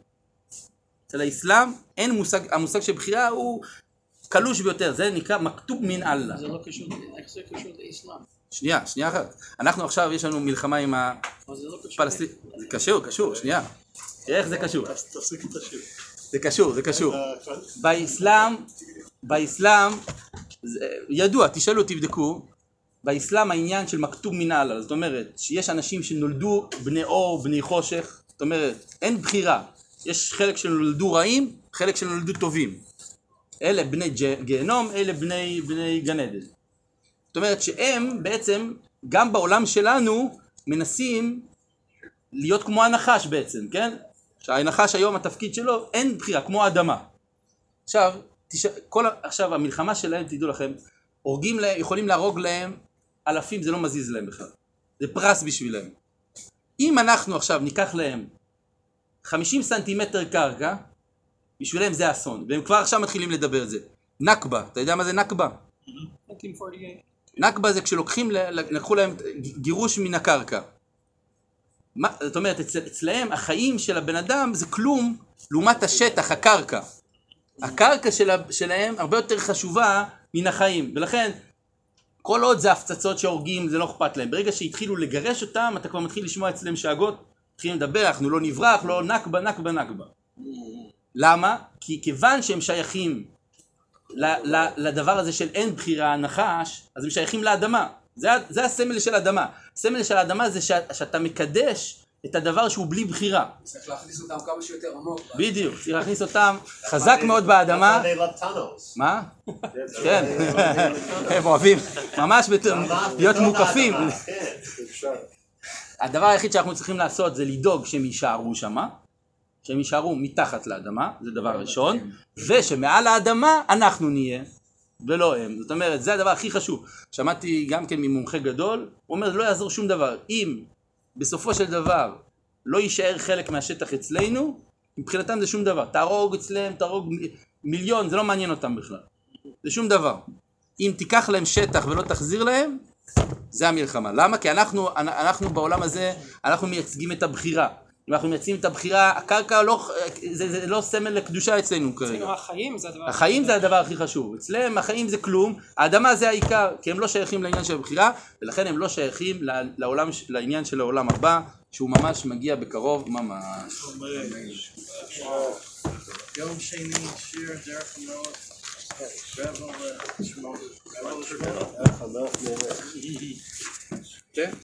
אצל האסלאם אין מושג, המושג של בחירה הוא קלוש ביותר, זה נקרא מכתוב מן אללה. זה לא קשור, איך זה קשור לאסלאם? שנייה, שנייה אחת. אנחנו עכשיו, יש לנו מלחמה עם אבל זה לא קשור. הפלסטינים. זה קשור, קשור, שנייה. תראה איך זה קשור. אז תפסיק את השיר. זה קשור, זה קשור. אה, באסלאם, באסלאם, זה- ידוע, תשאלו, תבדקו, באסלאם העניין של מכתוב מן אללה, זאת אומרת, שיש אנשים שנולדו בני אור, בני חושך, זאת אומרת, אין בחירה. יש חלק שנולדו רעים, חלק שנולדו טובים. אלה בני ג'- גיהנום, אלה בני, בני גן עדן. זאת אומרת שהם בעצם, גם בעולם שלנו, מנסים להיות כמו הנחש בעצם, כן? שהנחש היום התפקיד שלו, אין בחירה, כמו האדמה. עכשיו, תש... כל... עכשיו המלחמה שלהם, תדעו לכם, הורגים להם, יכולים להרוג להם אלפים, זה לא מזיז להם בכלל. זה פרס בשבילם. אם אנחנו עכשיו ניקח להם חמישים סנטימטר קרקע, בשבילם זה אסון, והם כבר עכשיו מתחילים לדבר את זה. נקבה, אתה יודע מה זה נקבה? אלף תשע מאות ארבעים ושמונה. נקבה זה כשלוקחים, לקחו להם גירוש מן הקרקע. מה, זאת אומרת, אצל, אצלהם החיים של הבן אדם זה כלום לעומת השטח, הקרקע. הקרקע של, שלהם הרבה יותר חשובה מן החיים, ולכן כל עוד זה הפצצות שהורגים, זה לא אכפת להם. ברגע שהתחילו לגרש אותם, אתה כבר מתחיל לשמוע אצלם שאגות, מתחילים לדבר, אנחנו לא נברח, לא נקבה, נקבה, נקבה. למה? כי כיוון שהם שייכים ל- ל- לדבר הזה של אין בחירה, נחש, אז הם שייכים לאדמה. זה, ה- זה הסמל של האדמה. הסמל של האדמה זה ש- שאתה מקדש את הדבר שהוא בלי בחירה. צריך להכניס אותם כמה שיותר עמוק. בדיוק, צריך להכניס אותם חזק מאוד באדמה. They love tunnels. מה? כן, הם אוהבים ממש בת- להיות מוקפים. כן. הדבר היחיד שאנחנו צריכים לעשות זה לדאוג שהם יישארו שמה, שהם יישארו מתחת לאדמה, זה דבר ראשון, ושמעל האדמה אנחנו נהיה, ולא הם. זאת אומרת, זה הדבר הכי חשוב. שמעתי גם כן ממומחה גדול, הוא אומר, לא יעזור שום דבר. אם בסופו של דבר לא יישאר חלק מהשטח אצלנו, מבחינתם זה שום דבר. תהרוג אצלם, תהרוג מיליון, זה לא מעניין אותם בכלל. זה שום דבר. אם תיקח להם שטח ולא תחזיר להם, זה המלחמה. למה? כי אנחנו, אנחנו בעולם הזה, אנחנו מייצגים את הבחירה. אם אנחנו מייצגים את הבחירה, הקרקע לא, זה, זה לא סמל לקדושה אצלנו כרגע. אצלנו החיים זה הדבר. החיים זה הדבר הכי חשוב. אצלם החיים זה כלום, האדמה זה העיקר, כי הם לא שייכים לעניין של הבחירה, ולכן הם לא שייכים לעולם, לעניין של העולם הבא, שהוא ממש מגיע בקרוב ממש. יום שני, שיר דרך מאוד, רבע ושמונה, רבע ושמונה. כן?